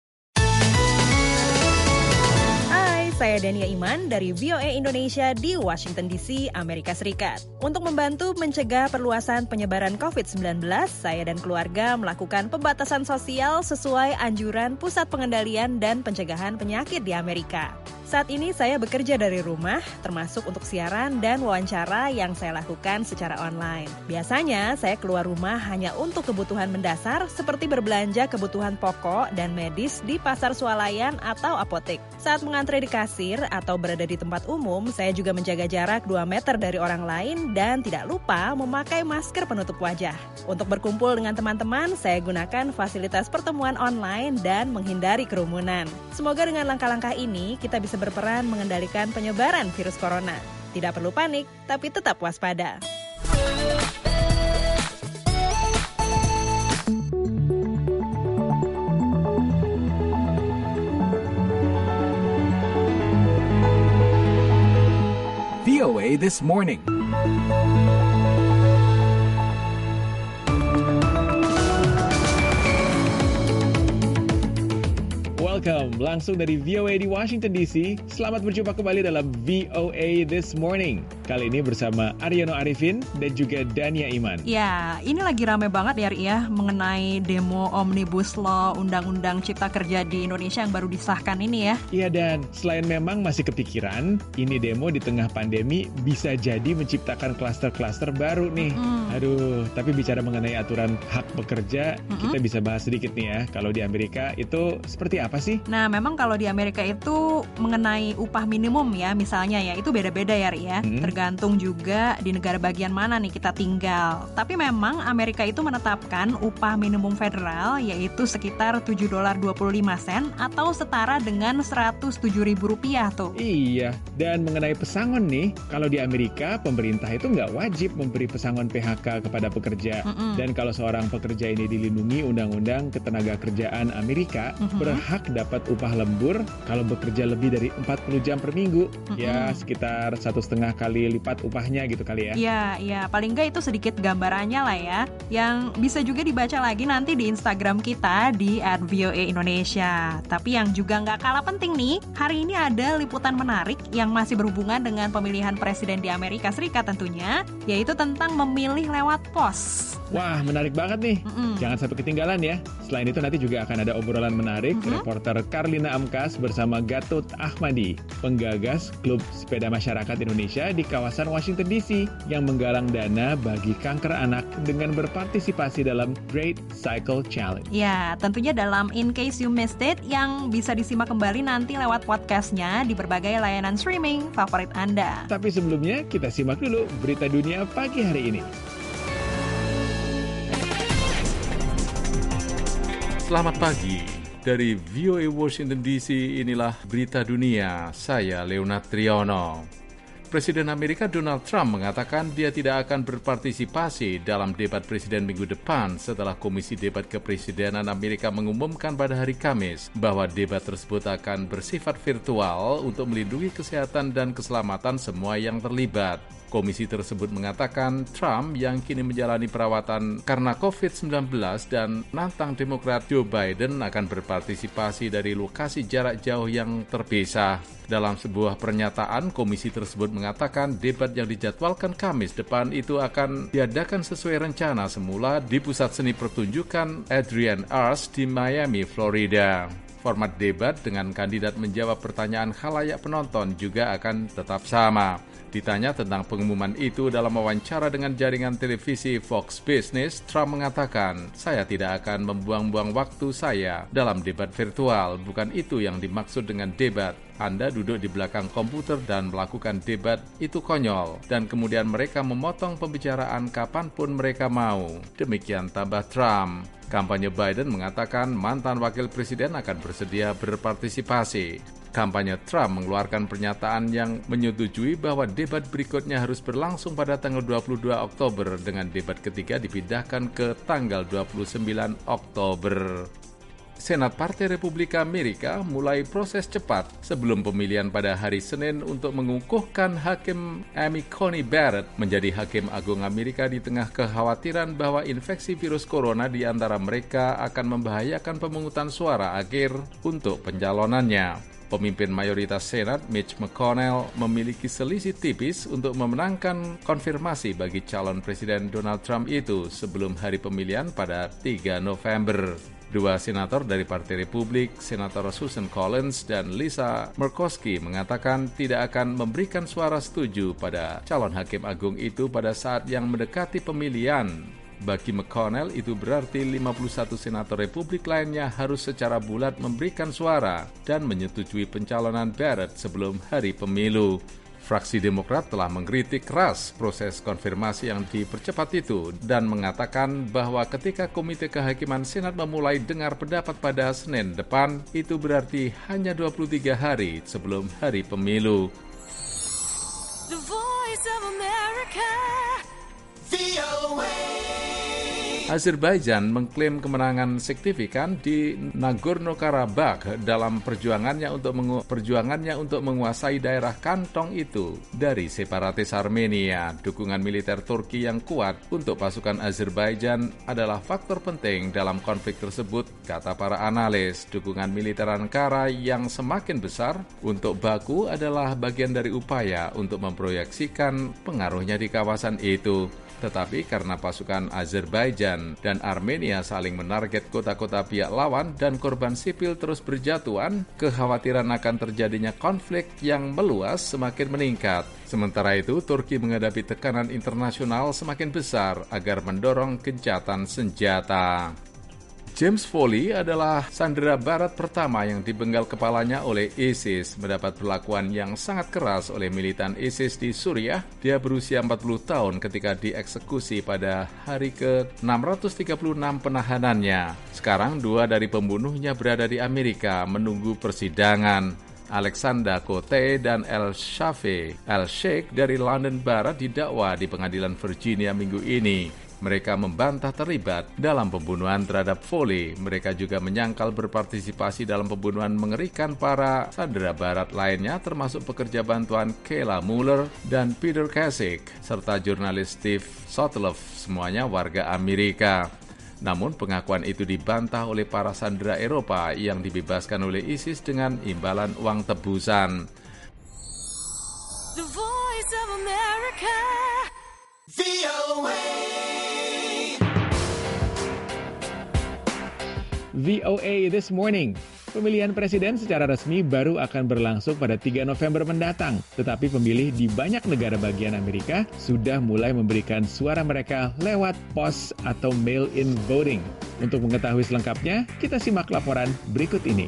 Saya Dania Iman dari V O A Indonesia di Washington D C, Amerika Serikat. Untuk membantu mencegah perluasan penyebaran covid sembilan belas, saya dan keluarga melakukan pembatasan sosial sesuai anjuran Pusat Pengendalian dan Pencegahan Penyakit di Amerika. Saat ini saya bekerja dari rumah, termasuk untuk siaran dan wawancara yang saya lakukan secara online. Biasanya saya keluar rumah hanya untuk kebutuhan mendasar seperti berbelanja kebutuhan pokok dan medis di pasar swalayan atau apotek. Saat mengantre di kasir atau berada di tempat umum, saya juga menjaga jarak dua meter dari orang lain dan tidak lupa memakai masker penutup wajah. Untuk berkumpul dengan teman-teman, saya gunakan fasilitas pertemuan online dan menghindari kerumunan. Semoga dengan langkah-langkah ini kita bisa berperan mengendalikan penyebaran virus corona. Tidak perlu panik, tapi tetap waspada. V O A This Morning. Welcome, langsung dari V O A di Washington D C. Selamat berjumpa kembali dalam V O A This Morning. Kali ini bersama Aryono Arifin dan juga Dania Iman. Ya, ini lagi rame banget ya, Ri, ya, mengenai demo Omnibus Law Undang-Undang Cipta Kerja di Indonesia yang baru disahkan ini ya. Iya, dan selain memang masih kepikiran, ini demo di tengah pandemi bisa jadi menciptakan klaster-klaster baru nih. Mm. Aduh, tapi bicara mengenai aturan hak pekerja, mm-hmm. kita bisa bahas sedikit nih ya. Kalau di Amerika itu seperti apa sih? Nah, memang kalau di Amerika itu mengenai upah minimum ya, misalnya ya, itu beda-beda ya, Ri, ya. Hmm. Tergantung juga di negara bagian mana nih kita tinggal. Tapi memang Amerika itu menetapkan upah minimum federal yaitu sekitar tujuh dolar dua puluh lima sen atau setara dengan seratus tujuh ribu rupiah tuh. Iya, dan mengenai pesangon nih, kalau di Amerika pemerintah itu nggak wajib memberi pesangon P H K kepada pekerja. Mm-mm. Dan kalau seorang pekerja ini dilindungi Undang-Undang Ketenagakerjaan Amerika, mm-hmm. berhak dapat upah lembur kalau bekerja lebih dari empat puluh jam per minggu. Mm-hmm. Ya, sekitar satu setengah kali lipat upahnya gitu kali ya. Iya, iya. Paling nggak itu sedikit gambarannya lah ya. Yang bisa juga dibaca lagi nanti di Instagram kita di at V O A Indonesia. Tapi yang juga nggak kalah penting nih, hari ini ada liputan menarik yang masih berhubungan dengan pemilihan presiden di Amerika Serikat tentunya, yaitu tentang memilih lewat pos. Wah, menarik banget nih. Mm-mm. Jangan sampai ketinggalan ya. Selain itu nanti juga akan ada obrolan menarik. Mm-hmm. Reporter Karlina Amkas bersama Gatot Ahmadi, penggagas Klub Sepeda Masyarakat Indonesia di kawasan Washington D C yang menggalang dana bagi kanker anak dengan berpartisipasi dalam Great Cycle Challenge. Ya, tentunya dalam In Case You Missed It yang bisa disimak kembali nanti lewat podcastnya di berbagai layanan streaming favorit Anda. Tapi sebelumnya kita simak dulu berita dunia pagi hari ini. Selamat pagi. Dari V O A Washington D C, inilah berita dunia. Saya Leonard Triono. Presiden Amerika Donald Trump mengatakan dia tidak akan berpartisipasi dalam debat presiden minggu depan setelah Komisi Debat Kepresidenan Amerika mengumumkan pada hari Kamis bahwa debat tersebut akan bersifat virtual untuk melindungi kesehatan dan keselamatan semua yang terlibat. Komisi tersebut mengatakan Trump yang kini menjalani perawatan karena covid sembilan belas dan penantang Demokrat Joe Biden akan berpartisipasi dari lokasi jarak jauh yang terpisah. Dalam sebuah pernyataan, komisi tersebut mengatakan debat yang dijadwalkan Kamis depan itu akan diadakan sesuai rencana semula di Pusat Seni Pertunjukan Adrian Arts di Miami, Florida. Format debat dengan kandidat menjawab pertanyaan khalayak penonton juga akan tetap sama. Ditanya tentang pengumuman itu dalam wawancara dengan jaringan televisi Fox Business, Trump mengatakan, "Saya tidak akan membuang-buang waktu saya dalam debat virtual. Bukan itu yang dimaksud dengan debat. Anda duduk di belakang komputer dan melakukan debat, itu konyol. Dan kemudian mereka memotong pembicaraan kapanpun mereka mau." Demikian tambah Trump. Kampanye Biden mengatakan mantan wakil presiden akan bersedia berpartisipasi. Kampanye Trump mengeluarkan pernyataan yang menyetujui bahwa debat berikutnya harus berlangsung pada tanggal dua puluh dua Oktober dengan debat ketiga dipindahkan ke tanggal dua puluh sembilan Oktober. Senat Partai Republika Amerika mulai proses cepat sebelum pemilihan pada hari Senin untuk mengukuhkan Hakim Amy Coney Barrett menjadi Hakim Agung Amerika di tengah kekhawatiran bahwa infeksi virus corona di antara mereka akan membahayakan pemungutan suara akhir untuk pencalonannya. Pemimpin mayoritas Senat Mitch McConnell memiliki selisih tipis untuk memenangkan konfirmasi bagi calon Presiden Donald Trump itu sebelum hari pemilihan pada tiga November. Dua senator dari Partai Republik, Senator Susan Collins dan Lisa Murkowski, mengatakan tidak akan memberikan suara setuju pada calon hakim agung itu pada saat yang mendekati pemilihan. Bagi McConnell, itu berarti lima puluh satu senator Republik lainnya harus secara bulat memberikan suara dan menyetujui pencalonan Barrett sebelum hari pemilu. Fraksi Demokrat telah mengkritik keras proses konfirmasi yang dipercepat itu dan mengatakan bahwa ketika Komite Kehakiman Senat memulai dengar pendapat pada Senin depan, itu berarti hanya dua puluh tiga hari sebelum hari pemilu. The Voice of America, V O A. Azerbaijan mengklaim kemenangan signifikan di Nagorno-Karabakh dalam perjuangannya untuk mengu- perjuangannya untuk menguasai daerah kantong itu dari separatis Armenia. Dukungan militer Turki yang kuat untuk pasukan Azerbaijan adalah faktor penting dalam konflik tersebut, kata para analis. Dukungan militer Ankara yang semakin besar untuk Baku adalah bagian dari upaya untuk memproyeksikan pengaruhnya di kawasan itu. Tetapi karena pasukan Azerbaijan dan Armenia saling menarget kota-kota pihak lawan dan korban sipil terus berjatuhan, kekhawatiran akan terjadinya konflik yang meluas semakin meningkat. Sementara itu, Turki menghadapi tekanan internasional semakin besar agar mendorong gencatan senjata. James Foley adalah sandera barat pertama yang dipenggal kepalanya oleh ISIS, mendapat perlakuan yang sangat keras oleh militan ISIS di Suriah. Dia berusia empat puluh tahun ketika dieksekusi pada hari ke enam ratus tiga puluh enam penahanannya. Sekarang dua dari pembunuhnya berada di Amerika menunggu persidangan. Alexander Cote dan El Shafi El Sheikh dari London Barat didakwa di pengadilan Virginia minggu ini. Mereka membantah terlibat dalam pembunuhan terhadap Foley. Mereka juga menyangkal berpartisipasi dalam pembunuhan mengerikan para sandera barat lainnya, termasuk pekerja bantuan Kayla Mueller dan Peter Kasich, serta jurnalis Steve Sotloff, semuanya warga Amerika. Namun pengakuan itu dibantah oleh para sandera Eropa yang dibebaskan oleh ISIS dengan imbalan uang tebusan. The Voice of America, V O A. V O A This Morning. Pemilihan presiden secara resmi baru akan berlangsung pada tiga November mendatang. Tetapi pemilih di banyak negara bagian Amerika sudah mulai memberikan suara mereka lewat pos atau mail-in voting. Untuk mengetahui selengkapnya, kita simak laporan berikut ini.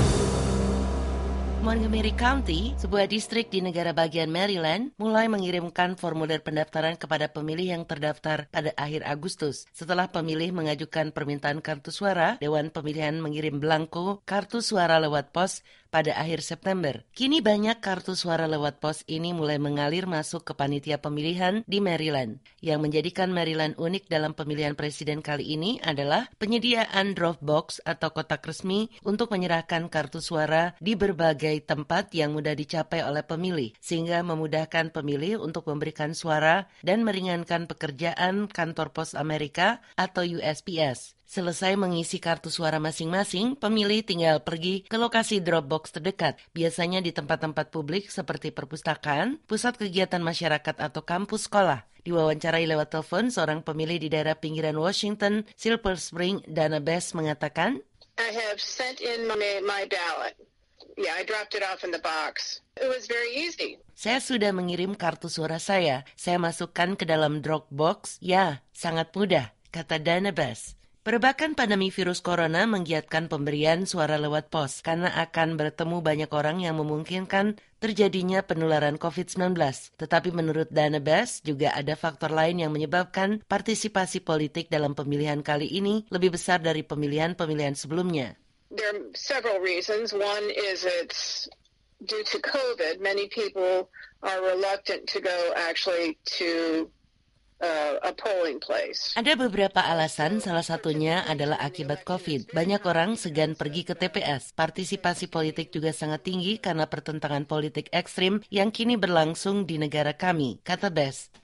Montgomery County, sebuah distrik di negara bagian Maryland, mulai mengirimkan formulir pendaftaran kepada pemilih yang terdaftar pada akhir Agustus. Setelah pemilih mengajukan permintaan kartu suara, Dewan Pemilihan mengirim belangko kartu suara lewat pos pada akhir September. Kini banyak kartu suara lewat pos ini mulai mengalir masuk ke panitia pemilihan di Maryland. Yang menjadikan Maryland unik dalam pemilihan presiden kali ini adalah penyediaan drop box atau kotak resmi untuk menyerahkan kartu suara di berbagai tempat yang mudah dicapai oleh pemilih, sehingga memudahkan pemilih untuk memberikan suara dan meringankan pekerjaan kantor pos Amerika atau U S P S. Selesai mengisi kartu suara masing-masing, pemilih tinggal pergi ke lokasi drop box terdekat, biasanya di tempat-tempat publik seperti perpustakaan, pusat kegiatan masyarakat atau kampus sekolah. Diwawancarai lewat telepon, seorang pemilih di daerah pinggiran Washington, Silver Spring, Dana Bess mengatakan, I have sent in my, my ballot. Yeah, I dropped it off in the box. It was very easy. Saya sudah mengirim kartu suara saya. Saya masukkan ke dalam drop box. Ya, sangat mudah, kata Dana Bess. Perbakan pandemi virus corona menggiatkan pemberian suara lewat pos karena akan bertemu banyak orang yang memungkinkan terjadinya penularan covid sembilan belas. Tetapi menurut Dana Bess, juga ada faktor lain yang menyebabkan partisipasi politik dalam pemilihan kali ini lebih besar dari pemilihan-pemilihan sebelumnya. There are several reasons. One is it's due to COVID. Many people are reluctant to go actually to uh, a polling place. Ada beberapa alasan, salah satunya adalah akibat COVID. Banyak orang segan pergi ke T P S. Partisipasi politik juga sangat tinggi karena pertentangan politik ekstrim yang kini berlangsung di negara kami, kata Bess.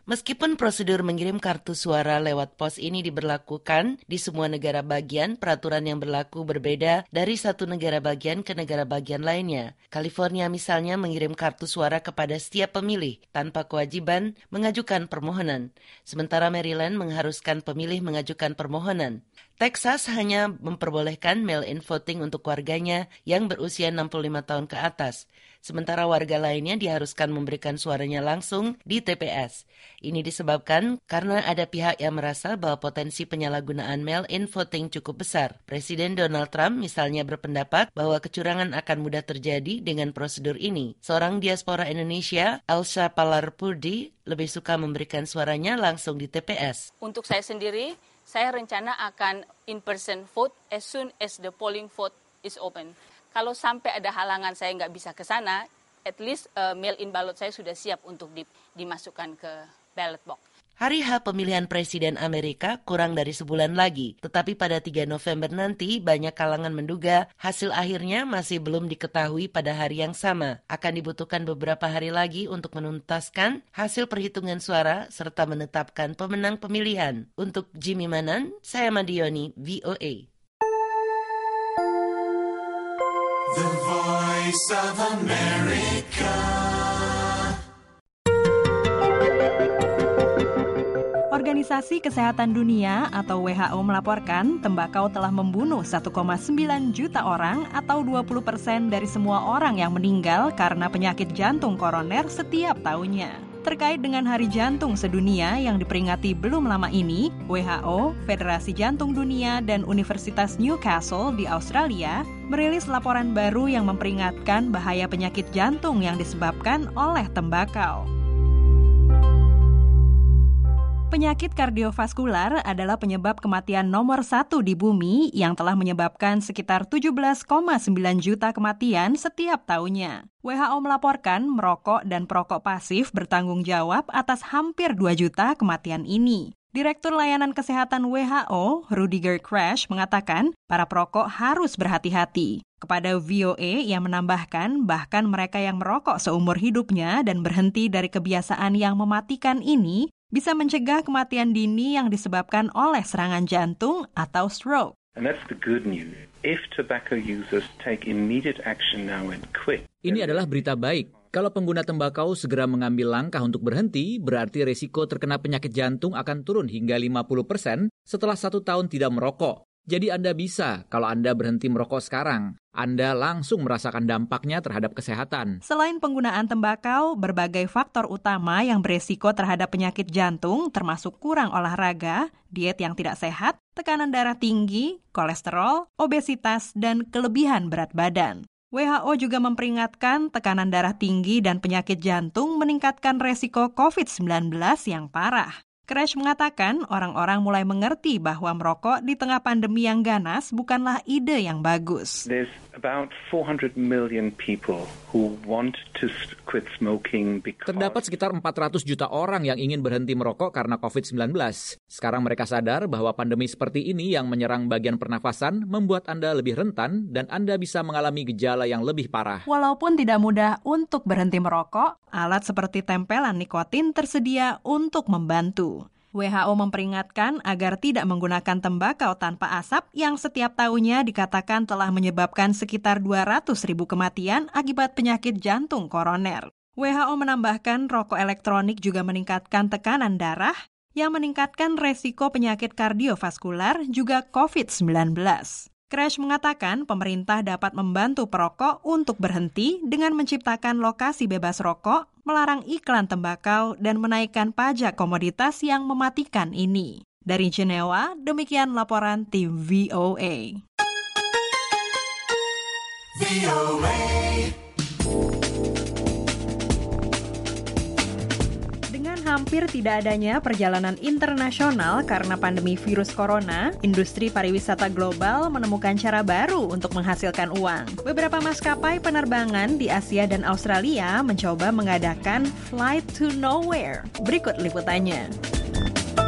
Meskipun prosedur mengirim kartu suara lewat pos ini diberlakukan di semua negara bagian, peraturan yang berlaku berbeda dari satu negara bagian ke negara bagian lainnya. California misalnya mengirim kartu suara kepada setiap pemilih tanpa kewajiban mengajukan permohonan, sementara Maryland mengharuskan pemilih mengajukan permohonan. Texas hanya memperbolehkan mail-in voting untuk warganya yang berusia enam puluh lima tahun ke atas, sementara warga lainnya diharuskan memberikan suaranya langsung di T P S. Ini disebabkan karena ada pihak yang merasa bahwa potensi penyalahgunaan mail-in voting cukup besar. Presiden Donald Trump misalnya berpendapat bahwa kecurangan akan mudah terjadi dengan prosedur ini. Seorang diaspora Indonesia, Elsa Palarpudi, lebih suka memberikan suaranya langsung di T P S. Untuk saya sendiri, saya rencana akan in-person vote as soon as the polling vote is open. Kalau sampai ada halangan saya nggak bisa ke sana, at least uh, mail-in ballot saya sudah siap untuk di, dimasukkan ke ballot box. Hari H pemilihan Presiden Amerika kurang dari sebulan lagi, tetapi pada tiga November nanti banyak kalangan menduga hasil akhirnya masih belum diketahui pada hari yang sama. Akan dibutuhkan beberapa hari lagi untuk menuntaskan hasil perhitungan suara serta menetapkan pemenang pemilihan. Untuk Jimmy Manan, saya Madioni, V O A. The Voice of America. Organisasi Kesehatan Dunia atau W H O melaporkan tembakau telah membunuh satu koma sembilan juta orang atau dua puluh persen dari semua orang yang meninggal karena penyakit jantung koroner setiap tahunnya. Terkait dengan Hari Jantung Sedunia yang diperingati belum lama ini, W H O, Federasi Jantung Dunia, dan Universitas Newcastle di Australia merilis laporan baru yang memperingatkan bahaya penyakit jantung yang disebabkan oleh tembakau. Penyakit kardiovaskular adalah penyebab kematian nomor satu di bumi yang telah menyebabkan sekitar tujuh belas koma sembilan juta kematian setiap tahunnya. W H O melaporkan merokok dan perokok pasif bertanggung jawab atas hampir dua juta kematian ini. Direktur Layanan Kesehatan W H O, Rudiger Crash, mengatakan para perokok harus berhati-hati. Kepada V O A, ia menambahkan bahkan mereka yang merokok seumur hidupnya dan berhenti dari kebiasaan yang mematikan ini bisa mencegah kematian dini yang disebabkan oleh serangan jantung atau stroke. And that's the good news. If tobacco users take immediate action now and quit. Ini adalah berita baik. Kalau pengguna tembakau segera mengambil langkah untuk berhenti, berarti resiko terkena penyakit jantung akan turun hingga lima puluh persen setelah satu tahun tidak merokok. Jadi Anda bisa, kalau Anda berhenti merokok sekarang, Anda langsung merasakan dampaknya terhadap kesehatan. Selain penggunaan tembakau, berbagai faktor utama yang beresiko terhadap penyakit jantung termasuk kurang olahraga, diet yang tidak sehat, tekanan darah tinggi, kolesterol, obesitas, dan kelebihan berat badan. W H O juga memperingatkan tekanan darah tinggi dan penyakit jantung meningkatkan resiko covid sembilan belas yang parah. Crash mengatakan orang-orang mulai mengerti bahwa merokok di tengah pandemi yang ganas bukanlah ide yang bagus. There's about four hundred million people who want to quit smoking because... Terdapat sekitar empat ratus juta orang yang ingin berhenti merokok karena covid sembilan belas. Sekarang mereka sadar bahwa pandemi seperti ini yang menyerang bagian pernafasan membuat Anda lebih rentan dan Anda bisa mengalami gejala yang lebih parah. Walaupun tidak mudah untuk berhenti merokok, alat seperti tempelan nikotin tersedia untuk membantu. W H O memperingatkan agar tidak menggunakan tembakau tanpa asap yang setiap tahunnya dikatakan telah menyebabkan sekitar dua ratus ribu kematian akibat penyakit jantung koroner. W H O menambahkan rokok elektronik juga meningkatkan tekanan darah yang meningkatkan resiko penyakit kardiovaskular juga covid sembilan belas. Crash mengatakan pemerintah dapat membantu perokok untuk berhenti dengan menciptakan lokasi bebas rokok, melarang iklan tembakau, dan menaikkan pajak komoditas yang mematikan ini. Dari Jenewa, demikian laporan tim V O A. V O A. Hampir tidak adanya perjalanan internasional karena pandemi virus corona, industri pariwisata global menemukan cara baru untuk menghasilkan uang. Beberapa maskapai penerbangan di Asia dan Australia mencoba mengadakan Flight to Nowhere. Berikut liputannya.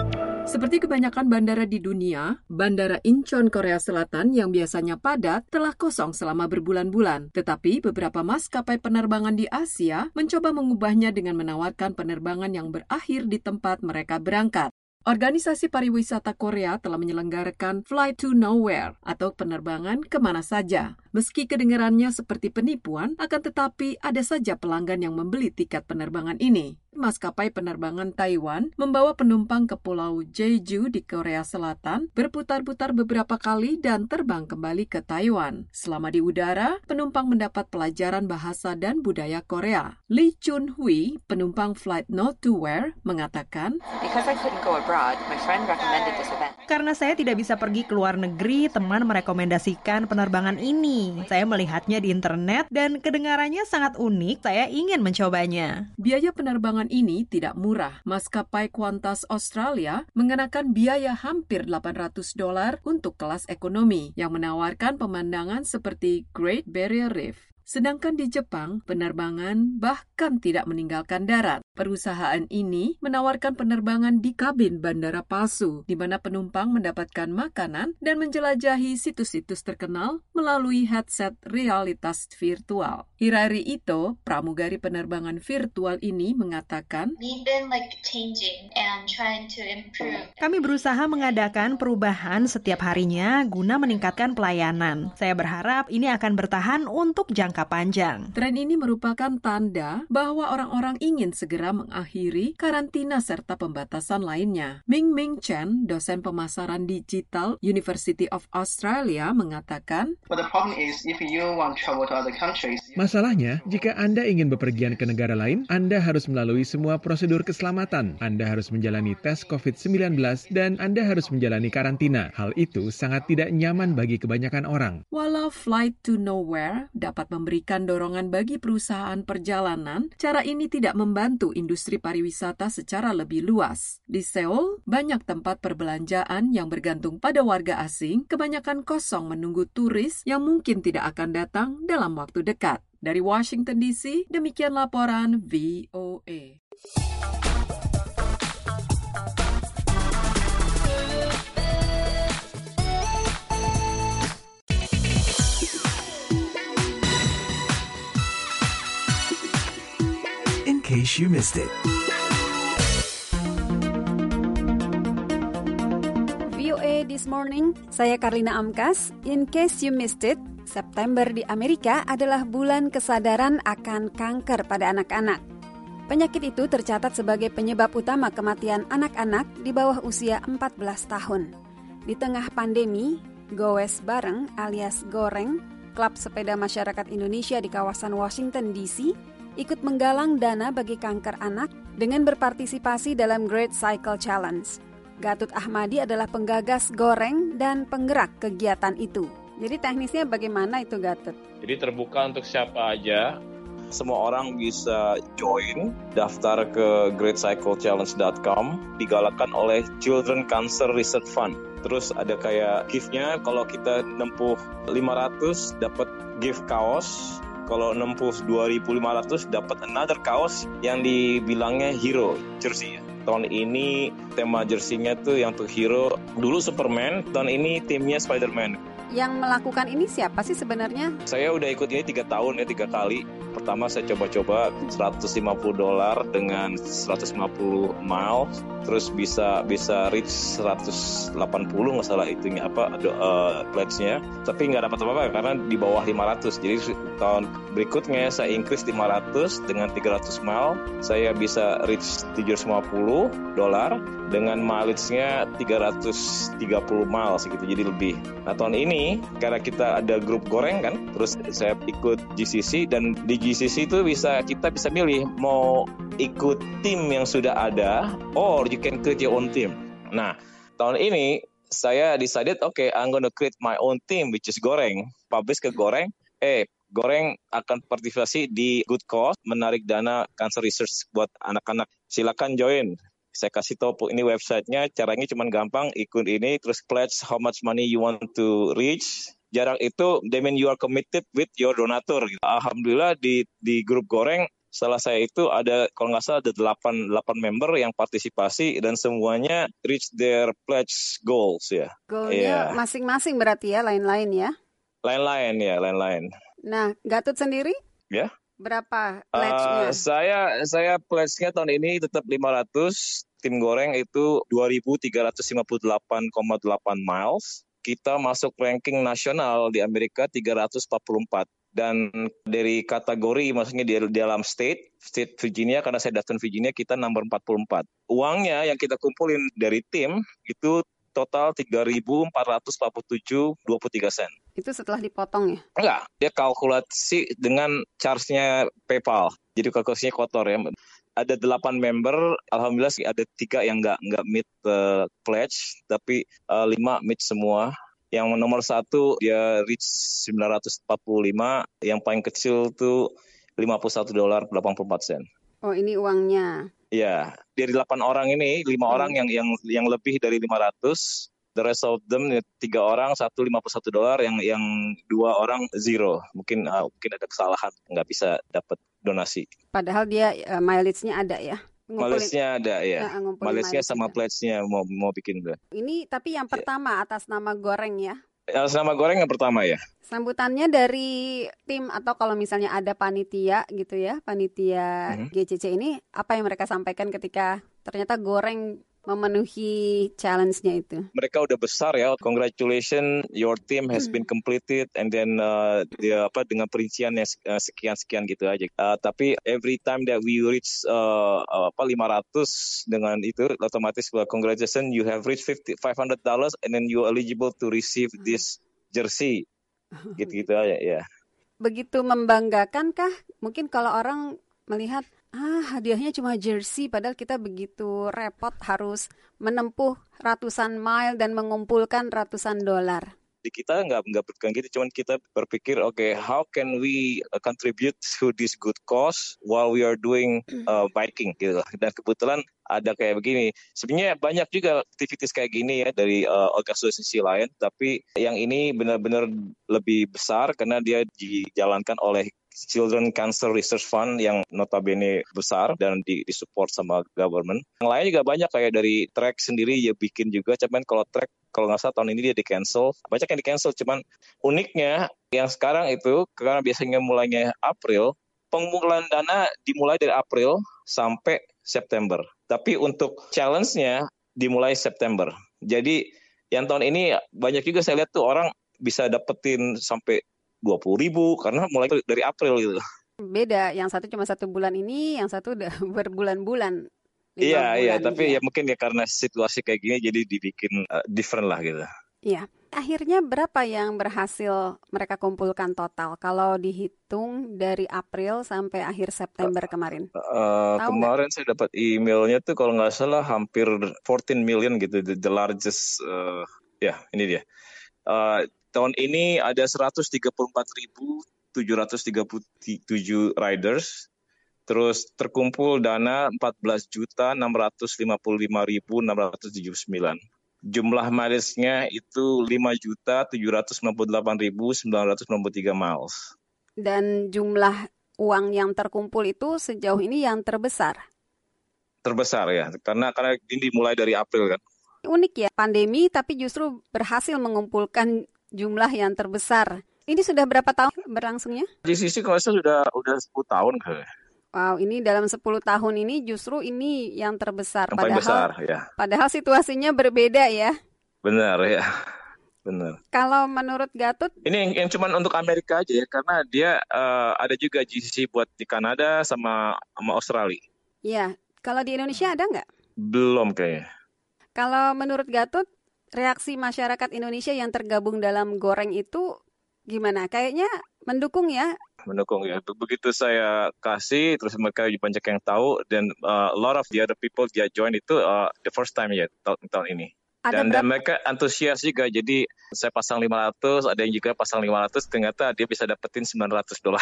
Seperti kebanyakan bandara di dunia, Bandara Incheon Korea Selatan yang biasanya padat telah kosong selama berbulan-bulan. Tetapi beberapa maskapai penerbangan di Asia mencoba mengubahnya dengan menawarkan penerbangan yang berakhir di tempat mereka berangkat. Organisasi Pariwisata Korea telah menyelenggarakan Flight to Nowhere atau penerbangan kemana saja. Meski kedengarannya seperti penipuan, akan tetapi ada saja pelanggan yang membeli tiket penerbangan ini. Maskapai penerbangan Taiwan membawa penumpang ke Pulau Jeju di Korea Selatan, berputar-putar beberapa kali dan terbang kembali ke Taiwan. Selama di udara, penumpang mendapat pelajaran bahasa dan budaya Korea. Lee Chun-hui, penumpang Flight Not to Wear, mengatakan, Because I couldn't go abroad, my friend recommended this event. Karena saya tidak bisa pergi ke luar negeri, teman merekomendasikan penerbangan ini. Saya melihatnya di internet dan kedengarannya sangat unik, saya ingin mencobanya. Biaya penerbangan ini tidak murah. Maskapai Qantas Australia mengenakan biaya hampir delapan ratus dolar untuk kelas ekonomi yang menawarkan pemandangan seperti Great Barrier Reef. Sedangkan di Jepang, penerbangan bahkan tidak meninggalkan darat. Perusahaan ini menawarkan penerbangan di kabin bandara palsu, di mana penumpang mendapatkan makanan dan menjelajahi situs-situs terkenal melalui headset realitas virtual. Hirari Ito, pramugari penerbangan virtual ini, mengatakan, We've been like changing and trying to improve. Kami berusaha mengadakan perubahan setiap harinya guna meningkatkan pelayanan. Saya berharap ini akan bertahan untuk jangka panjang. Tren ini merupakan tanda bahwa orang-orang ingin segera mengakhiri karantina serta pembatasan lainnya. Ming Ming Chen, dosen pemasaran digital University of Australia, mengatakan, But the problem is if you want to travel to other countries. Masalahnya, jika Anda ingin bepergian ke negara lain, Anda harus melalui semua prosedur keselamatan. Anda harus menjalani tes covid sembilan belas dan Anda harus menjalani karantina. Hal itu sangat tidak nyaman bagi kebanyakan orang. Walau Flight to Nowhere dapat memberikan dorongan bagi perusahaan perjalanan, cara ini tidak membantu industri pariwisata secara lebih luas. Di Seoul, banyak tempat perbelanjaan yang bergantung pada warga asing kebanyakan kosong menunggu turis yang mungkin tidak akan datang dalam waktu dekat. Dari Washington D C, demikian laporan V O A. In case you missed it. V O A This Morning, saya Karlina Amkas. In case you missed it, September di Amerika adalah bulan kesadaran akan kanker pada anak-anak. Penyakit itu tercatat sebagai penyebab utama kematian anak-anak di bawah usia empat belas tahun. Di tengah pandemi, Goes Bareng alias Goreng, klub sepeda masyarakat Indonesia di kawasan Washington D C, ikut menggalang dana bagi kanker anak dengan berpartisipasi dalam Great Cycle Challenge. Gatut Ahmadi adalah penggagas Goreng dan penggerak kegiatan itu. Jadi teknisnya bagaimana itu, Gatut? Jadi terbuka untuk siapa aja. Semua orang bisa join, daftar ke great cycle challenge dot com, digalakkan oleh Children Cancer Research Fund. Terus ada kayak gift-nya, kalau kita nempuh lima ratus dapat gift kaos, kalau nempuh dua ribu lima ratus dapat another kaos yang dibilangnya hero jersey. Tahun ini tema jersey-nya tuh yang tuh hero. Dulu Superman, tahun ini timnya Spider-Man. Yang melakukan ini siapa sih sebenarnya? Saya udah ikut ini tiga tahun ya, tiga kali. Pertama saya coba-coba seratus lima puluh dolar dengan seratus lima puluh miles, terus bisa bisa reach seratus delapan puluh nggak salah itunya apa uh, pledge-nya. Tapi nggak dapat apa-apa karena di bawah lima ratus. Jadi tahun berikutnya saya increase lima ratus dengan tiga ratus mile, saya bisa reach tujuh ratus lima puluh dolar dengan mileage-nya tiga ratus tiga puluh miles gitu, jadi lebih. Nah tahun ini karena kita ada grup Goreng kan, terus saya ikut G C C, dan di G C C itu bisa kita bisa milih mau ikut tim yang sudah ada or you can create your own team. Nah tahun ini saya decided okay I'm gonna create my own team which is Goreng, publish ke Goreng, eh Goreng akan partisipasi di good cause, menarik dana cancer research buat anak-anak, silakan join. Saya kasih tahu ini websitenya, caranya cuma gampang, ikut ini, terus pledge how much money you want to reach. Jarang itu, they mean you are committed with your donatur. Gitu. Alhamdulillah di di grup Goreng Setelah saya itu ada, kalau nggak salah ada delapan, delapan member yang partisipasi dan semuanya reach their pledge goals ya. Goalnya yeah. masing-masing berarti ya, lain-lain ya? Lain-lain ya, lain-lain. Nah, Gatot sendiri? Ya. Yeah. Berapa pledge-nya? Uh, saya saya pledge-nya tahun ini tetap lima ratus, tim goreng itu dua ribu tiga ratus lima puluh delapan koma delapan miles. Kita masuk ranking nasional di Amerika tiga ratus empat puluh empat. Dan dari kategori, maksudnya di dalam state, state Virginia, karena saya Dustin Virginia, kita nomor empat puluh empat. Uangnya yang kita kumpulin dari tim, itu total tiga ribu empat ratus empat puluh tujuh koma dua puluh tiga sen. Itu setelah dipotong ya? Enggak, dia kalkulasi dengan charge-nya PayPal. Jadi kalkulasinya kotor ya. Ada delapan member, alhamdulillah sih ada tiga yang nggak nggak meet uh, pledge, tapi uh, lima meet semua. Yang nomor satu dia reach sembilan ratus empat puluh lima, yang paling kecil tuh lima puluh satu dolar delapan puluh empat sen. Oh, ini uangnya. Iya, dari delapan orang ini, lima hmm. orang yang yang yang lebih dari lima ratus, the rest of them tiga orang, satu lima puluh satu dolar, yang yang dua orang zero. Mungkin uh, mungkin ada kesalahan, nggak bisa dapat donasi. Padahal dia uh, mileage-nya ada ya. Mileage-nya ada ya. Nah, mileage-nya sama pledge-nya mau mau bikin deh. Ini tapi yang pertama ya. Atas nama goreng ya. Atas nama goreng yang pertama ya. Sambutannya dari tim atau kalau misalnya ada panitia gitu ya, panitia mm-hmm. G C C ini, apa yang mereka sampaikan ketika ternyata goreng memenuhi challenge-nya itu? Mereka udah besar ya. Congratulations, your team has been completed, and then uh, dia apa dengan perinciannya sekian-sekian gitu aja. Uh, tapi every time that we reach uh, apa lima ratus dengan itu otomatis well, congratulations, you have reached five hundred dollars and then you are eligible to receive this jersey. Gitu-gitu aja ya. Begitu membanggakan kah? Mungkin kalau orang melihat ah hadiahnya cuma jersey, padahal kita begitu repot harus menempuh ratusan mile dan mengumpulkan ratusan dolar. Di kita nggak nggak bukan gitu, cuman kita berpikir oke okay, how can we contribute to this good cause while we are doing uh, biking gitu. Dan kebetulan ada kayak begini. Sebenarnya banyak juga aktivitas kayak gini ya dari uh, organisasi lain, tapi yang ini benar-benar lebih besar karena dia dijalankan oleh Children Cancer Research Fund yang notabene besar dan di, disupport sama government. Yang lain juga banyak kayak dari Trek sendiri ya bikin juga, cuman kalau Trek kalau nggak salah tahun ini dia di-cancel. Banyak yang di-cancel, cuman uniknya yang sekarang itu karena biasanya mulainya April, pengumpulan dana dimulai dari April sampai September. Tapi untuk challenge-nya dimulai September. Jadi yang tahun ini banyak juga saya lihat tuh orang bisa dapetin sampai dua puluh ribu karena mulai dari April gitu. Beda, yang satu cuma satu bulan ini, yang satu udah berbulan-bulan. Iya, iya, tapi ya. ya mungkin ya karena situasi kayak gini jadi dibikin uh, different lah gitu. Iya. Akhirnya berapa yang berhasil mereka kumpulkan total kalau dihitung dari April sampai akhir September kemarin? Uh, kemarin gak? Saya dapat emailnya tuh kalau nggak salah hampir empat belas million gitu, the, the largest. Uh, ya, ini dia. Uh, tahun ini ada seratus tiga puluh empat ribu tujuh ratus tiga puluh tujuh riders. Terus terkumpul dana empat belas juta enam ratus lima puluh lima ribu enam ratus tujuh puluh sembilan. Jumlah miles-nya itu lima juta tujuh ratus sembilan puluh delapan ribu sembilan ratus sembilan puluh tiga miles. Dan jumlah uang yang terkumpul itu sejauh ini yang terbesar? Terbesar ya, karena karena ini dimulai dari April kan. Unik ya, pandemi tapi justru berhasil mengumpulkan jumlah yang terbesar. Ini sudah berapa tahun berlangsungnya? Di sisi kalau saya sudah udah sepuluh tahun kayaknya. Wow, ini dalam sepuluh tahun ini justru ini yang terbesar. Yang paling padahal, besar, ya. Padahal situasinya berbeda ya. Benar ya, benar. Kalau menurut Gatot? Ini yang, yang cuma untuk Amerika aja ya, karena dia uh, ada juga G C C buat di Kanada sama sama Australia. Iya, kalau di Indonesia ada nggak? Belum kayaknya. Kalau menurut Gatot, reaksi masyarakat Indonesia yang tergabung dalam goreng itu gimana? Kayaknya mendukung ya? Mendukung ya. Begitu saya kasih, terus mereka banyak yang tahu, dan uh, a lot of the other people dia join itu uh, the first time ya tahun, tahun ini. Dan, dan mereka antusias juga, jadi saya pasang lima ratus, ada yang juga pasang lima ratus, ternyata dia bisa dapetin sembilan ratus dolar.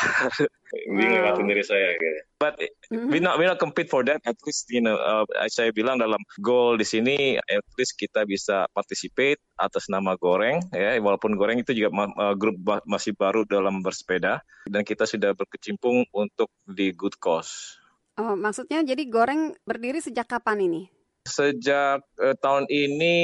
Ini ngeliatin dari saya. Gitu. But mm-hmm. we not we not compete for that. At least you know, uh, saya bilang dalam goal di sini, at least kita bisa participate atas nama Goreng, ya. Walaupun Goreng itu juga uh, grup ba- masih baru dalam bersepeda, dan kita sudah berkecimpung untuk di good cause. Oh, maksudnya jadi Goreng berdiri sejak kapan ini? Sejak uh, tahun ini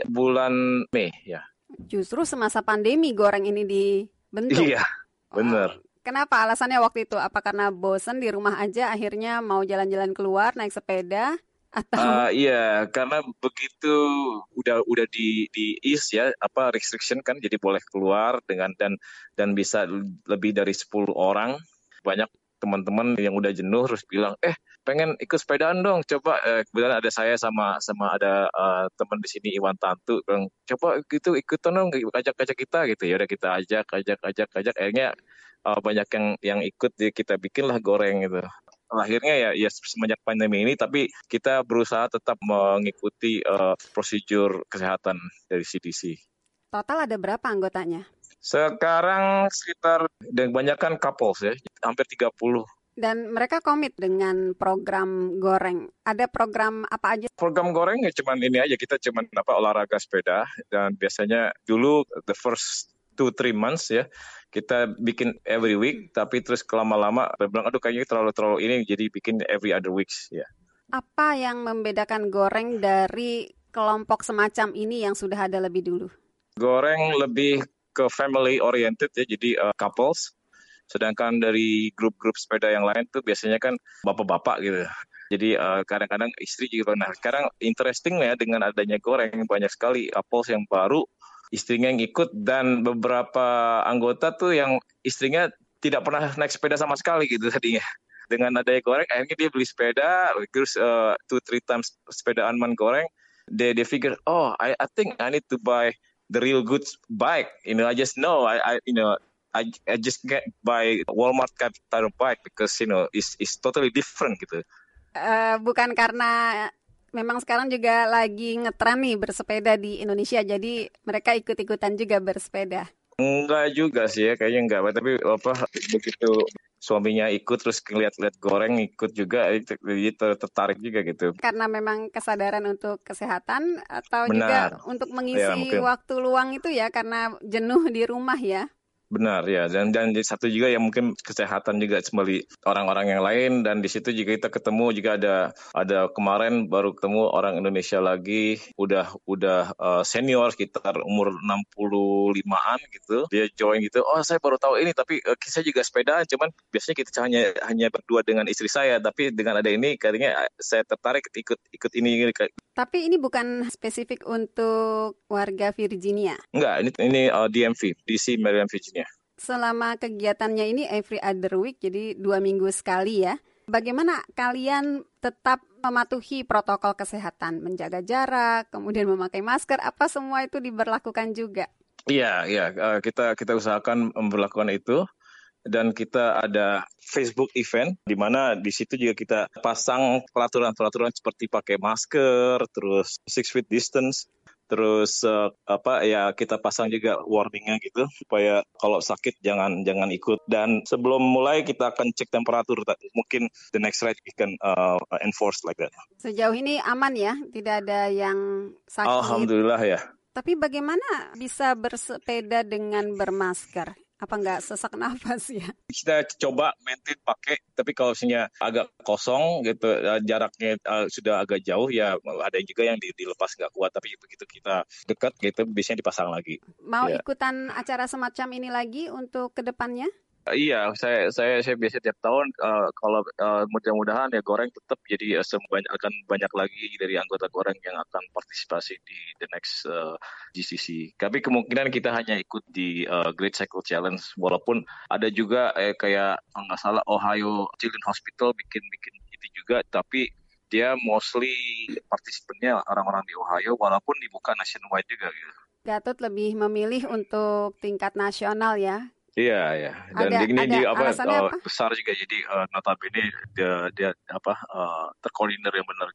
bulan Mei, ya. Justru semasa pandemi Goreng ini dibentuk. Iya, benar. Oh, kenapa alasannya waktu itu? Apa karena bosan di rumah aja akhirnya mau jalan-jalan keluar naik sepeda? Atau? Uh, iya, karena begitu udah udah di di ease ya, apa restriction kan, jadi boleh keluar dengan dan dan bisa lebih dari sepuluh orang. Banyak teman-teman yang udah jenuh terus bilang, eh pengen ikut sepedaan dong, coba. Eh, kebetulan ada saya sama sama ada uh, teman di sini Iwan Tantu, bilang coba gitu ikutan dong, ajak-ajak kita gitu. Ya udah kita ajak, ajak, ajak, ajak. Akhirnya uh, banyak yang yang ikut, ya kita bikinlah Goreng gitu. Akhirnya ya ya semenjak pandemi ini, tapi kita berusaha tetap mengikuti uh, prosedur kesehatan dari C D C. Total ada berapa anggotanya? Sekarang sekitar, dan kebanyakan couples ya, hampir tiga puluh. Dan mereka komit dengan program Goreng. Ada program apa aja? Program Goreng ya cuman ini aja, kita cuman apa olahraga sepeda, dan biasanya dulu the first two three months ya, kita bikin every week, tapi terus kelama-lama bilang aduh kayaknya terlalu-terlalu ini, jadi bikin every other weeks ya. Apa yang membedakan Goreng dari kelompok semacam ini yang sudah ada lebih dulu? Goreng lebih ke family oriented ya, jadi uh, couples. Sedangkan dari grup-grup sepeda yang lain tuh biasanya kan bapak-bapak gitu. Jadi uh, kadang-kadang istri juga. Nah sekarang interesting ya, dengan adanya Goreng banyak sekali couples yang baru, istrinya yang ikut, dan beberapa anggota tuh yang istrinya tidak pernah naik sepeda sama sekali gitu tadinya. Dengan adanya Goreng akhirnya dia beli sepeda, terus uh, two three times sepedaan man Goreng. They they figure, oh I I think I need to buy the real good bike, you know. I just know, I, I you know, I, I just get buy Walmart type of bike because you know it's it's totally different gitu. Uh, bukan karena memang sekarang juga lagi ngetren nih bersepeda di Indonesia, jadi mereka ikut-ikutan juga bersepeda. Enggak juga sih ya, kayaknya enggak. Tapi apa begitu suaminya ikut terus ngeliat-liat Goreng ikut juga, jadi tertarik juga gitu. Karena memang kesadaran untuk kesehatan atau Benar. juga untuk mengisi ya, waktu luang itu ya, karena jenuh di rumah ya. Benar ya, dan dan satu juga yang mungkin kesehatan juga seperti orang-orang yang lain, dan di situ juga kita ketemu juga ada ada kemarin baru ketemu orang Indonesia lagi, udah udah uh, senior sekitar umur enam puluh limaan gitu, dia join gitu. Oh saya baru tahu ini, tapi uh, saya juga sepedaan, cuman biasanya kita hanya hanya berdua dengan istri saya, tapi dengan ada ini kayaknya saya tertarik ikut ikut ini. Tapi ini bukan spesifik untuk warga Virginia. Enggak, ini ini uh, D M V, D C Maryland Virginia. Selama kegiatannya ini every other week, jadi dua minggu sekali ya. Bagaimana kalian tetap mematuhi protokol kesehatan, menjaga jarak, kemudian memakai masker, apa semua itu diberlakukan juga? Iya, iya, kita kita usahakan memperlakukan itu. Dan kita ada Facebook event, di mana di situ juga kita pasang peraturan-peraturan seperti pakai masker, terus six feet distance, terus uh, apa ya kita pasang juga warningnya gitu supaya kalau sakit jangan jangan ikut. Dan sebelum mulai kita akan cek temperatur, mungkin the next ride we can uh, enforce like that. Sejauh ini aman ya, tidak ada yang sakit. Alhamdulillah ya. Tapi bagaimana bisa bersepeda dengan bermasker? Apa nggak sesak nafas ya? Kita coba maintain pakai, tapi kalau misalnya agak kosong gitu, jaraknya uh, sudah agak jauh ya, ada juga yang dilepas nggak kuat, tapi begitu kita dekat gitu biasanya dipasang lagi. Mau ya. Ikutan acara semacam ini lagi untuk kedepannya? Iya, saya saya saya biasa tiap tahun uh, kalau uh, mudah-mudahan ya Goreng tetap jadi uh, sebanyak, akan banyak lagi dari anggota Goreng yang akan partisipasi di the next uh, G C C. Tapi kemungkinan kita hanya ikut di uh, Great Cycle Challenge, walaupun ada juga eh, kayak kalau nggak salah Ohio Children's Hospital bikin-bikin itu juga, tapi dia mostly partisipannya orang-orang di Ohio, walaupun dibuka nationwide juga gitu. Gatot lebih memilih untuk tingkat nasional ya? Iya, ya. Dan ada, ini ada juga apa, uh, apa besar juga, jadi uh, notabene dia dia apa uh, terkoordinir yang benar gitu.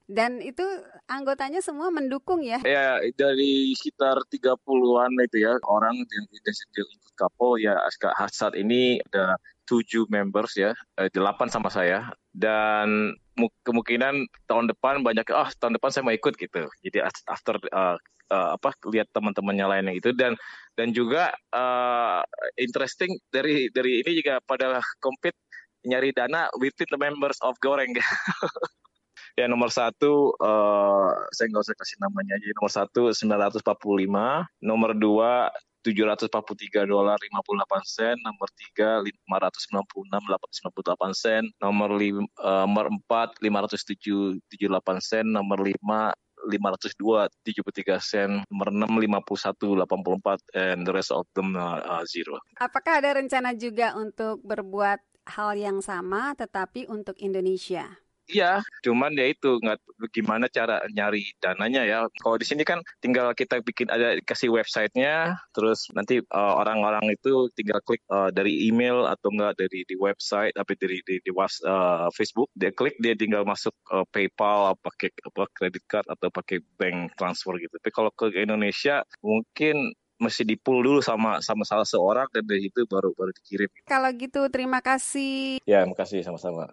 Dan itu anggotanya semua mendukung ya? Ya, dari sekitar tiga puluhan itu ya orang yang ikut couple ya saat ini ada tujuh members ya, delapan sama saya. Dan kemungkinan tahun depan banyak, ah oh, tahun depan saya mau ikut gitu. Jadi after uh, uh, apa lihat teman-temannya lain yang itu dan dan juga uh, interesting dari dari ini juga pada compete nyari dana within the members of Goreng. Ya nomor satu, uh, saya nggak usah kasih namanya aja. Nomor satu sembilan ratus empat puluh lima, nomor dua tujuh ratus empat puluh tiga dolar lima puluh delapan sen, nomor tiga lima ratus sembilan puluh enam dolar delapan ratus sembilan puluh delapan sen, nomor lima, uh, nomor empat lima ratus tujuh puluh delapan sen, nomor lima lima ratus dua tujuh puluh tiga sen, nomor enam lima puluh satu delapan puluh empat, and the rest of them uh, uh, zero. Apakah ada rencana juga untuk berbuat hal yang sama tetapi untuk Indonesia? Iya, cuman ya itu nggak gimana cara nyari dananya ya. Kalau di sini kan tinggal kita bikin ada kasih websitenya, terus nanti uh, orang-orang itu tinggal klik uh, dari email atau enggak dari di website, tapi dari di, di was, uh, Facebook, dia klik dia tinggal masuk uh, PayPal, pakai apa credit card atau pakai bank transfer gitu. Tapi kalau ke Indonesia mungkin mesti di-pull dulu sama sama salah seorang dan dari itu baru baru dikirim. Kalau gitu terima kasih. Ya, makasih sama-sama.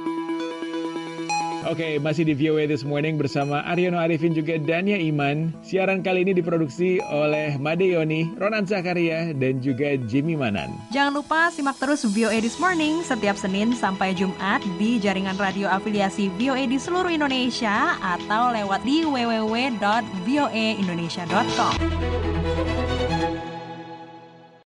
Oke, okay, masih di V O A This Morning bersama Aryono Arifin juga Dania Iman. Siaran kali ini diproduksi oleh Made Yoni, Ronan Zakaria, dan juga Jimmy Manan. Jangan lupa simak terus V O A This Morning setiap Senin sampai Jumat di jaringan radio afiliasi V O A di seluruh Indonesia atau lewat di w w w dot v o a indonesia dot com.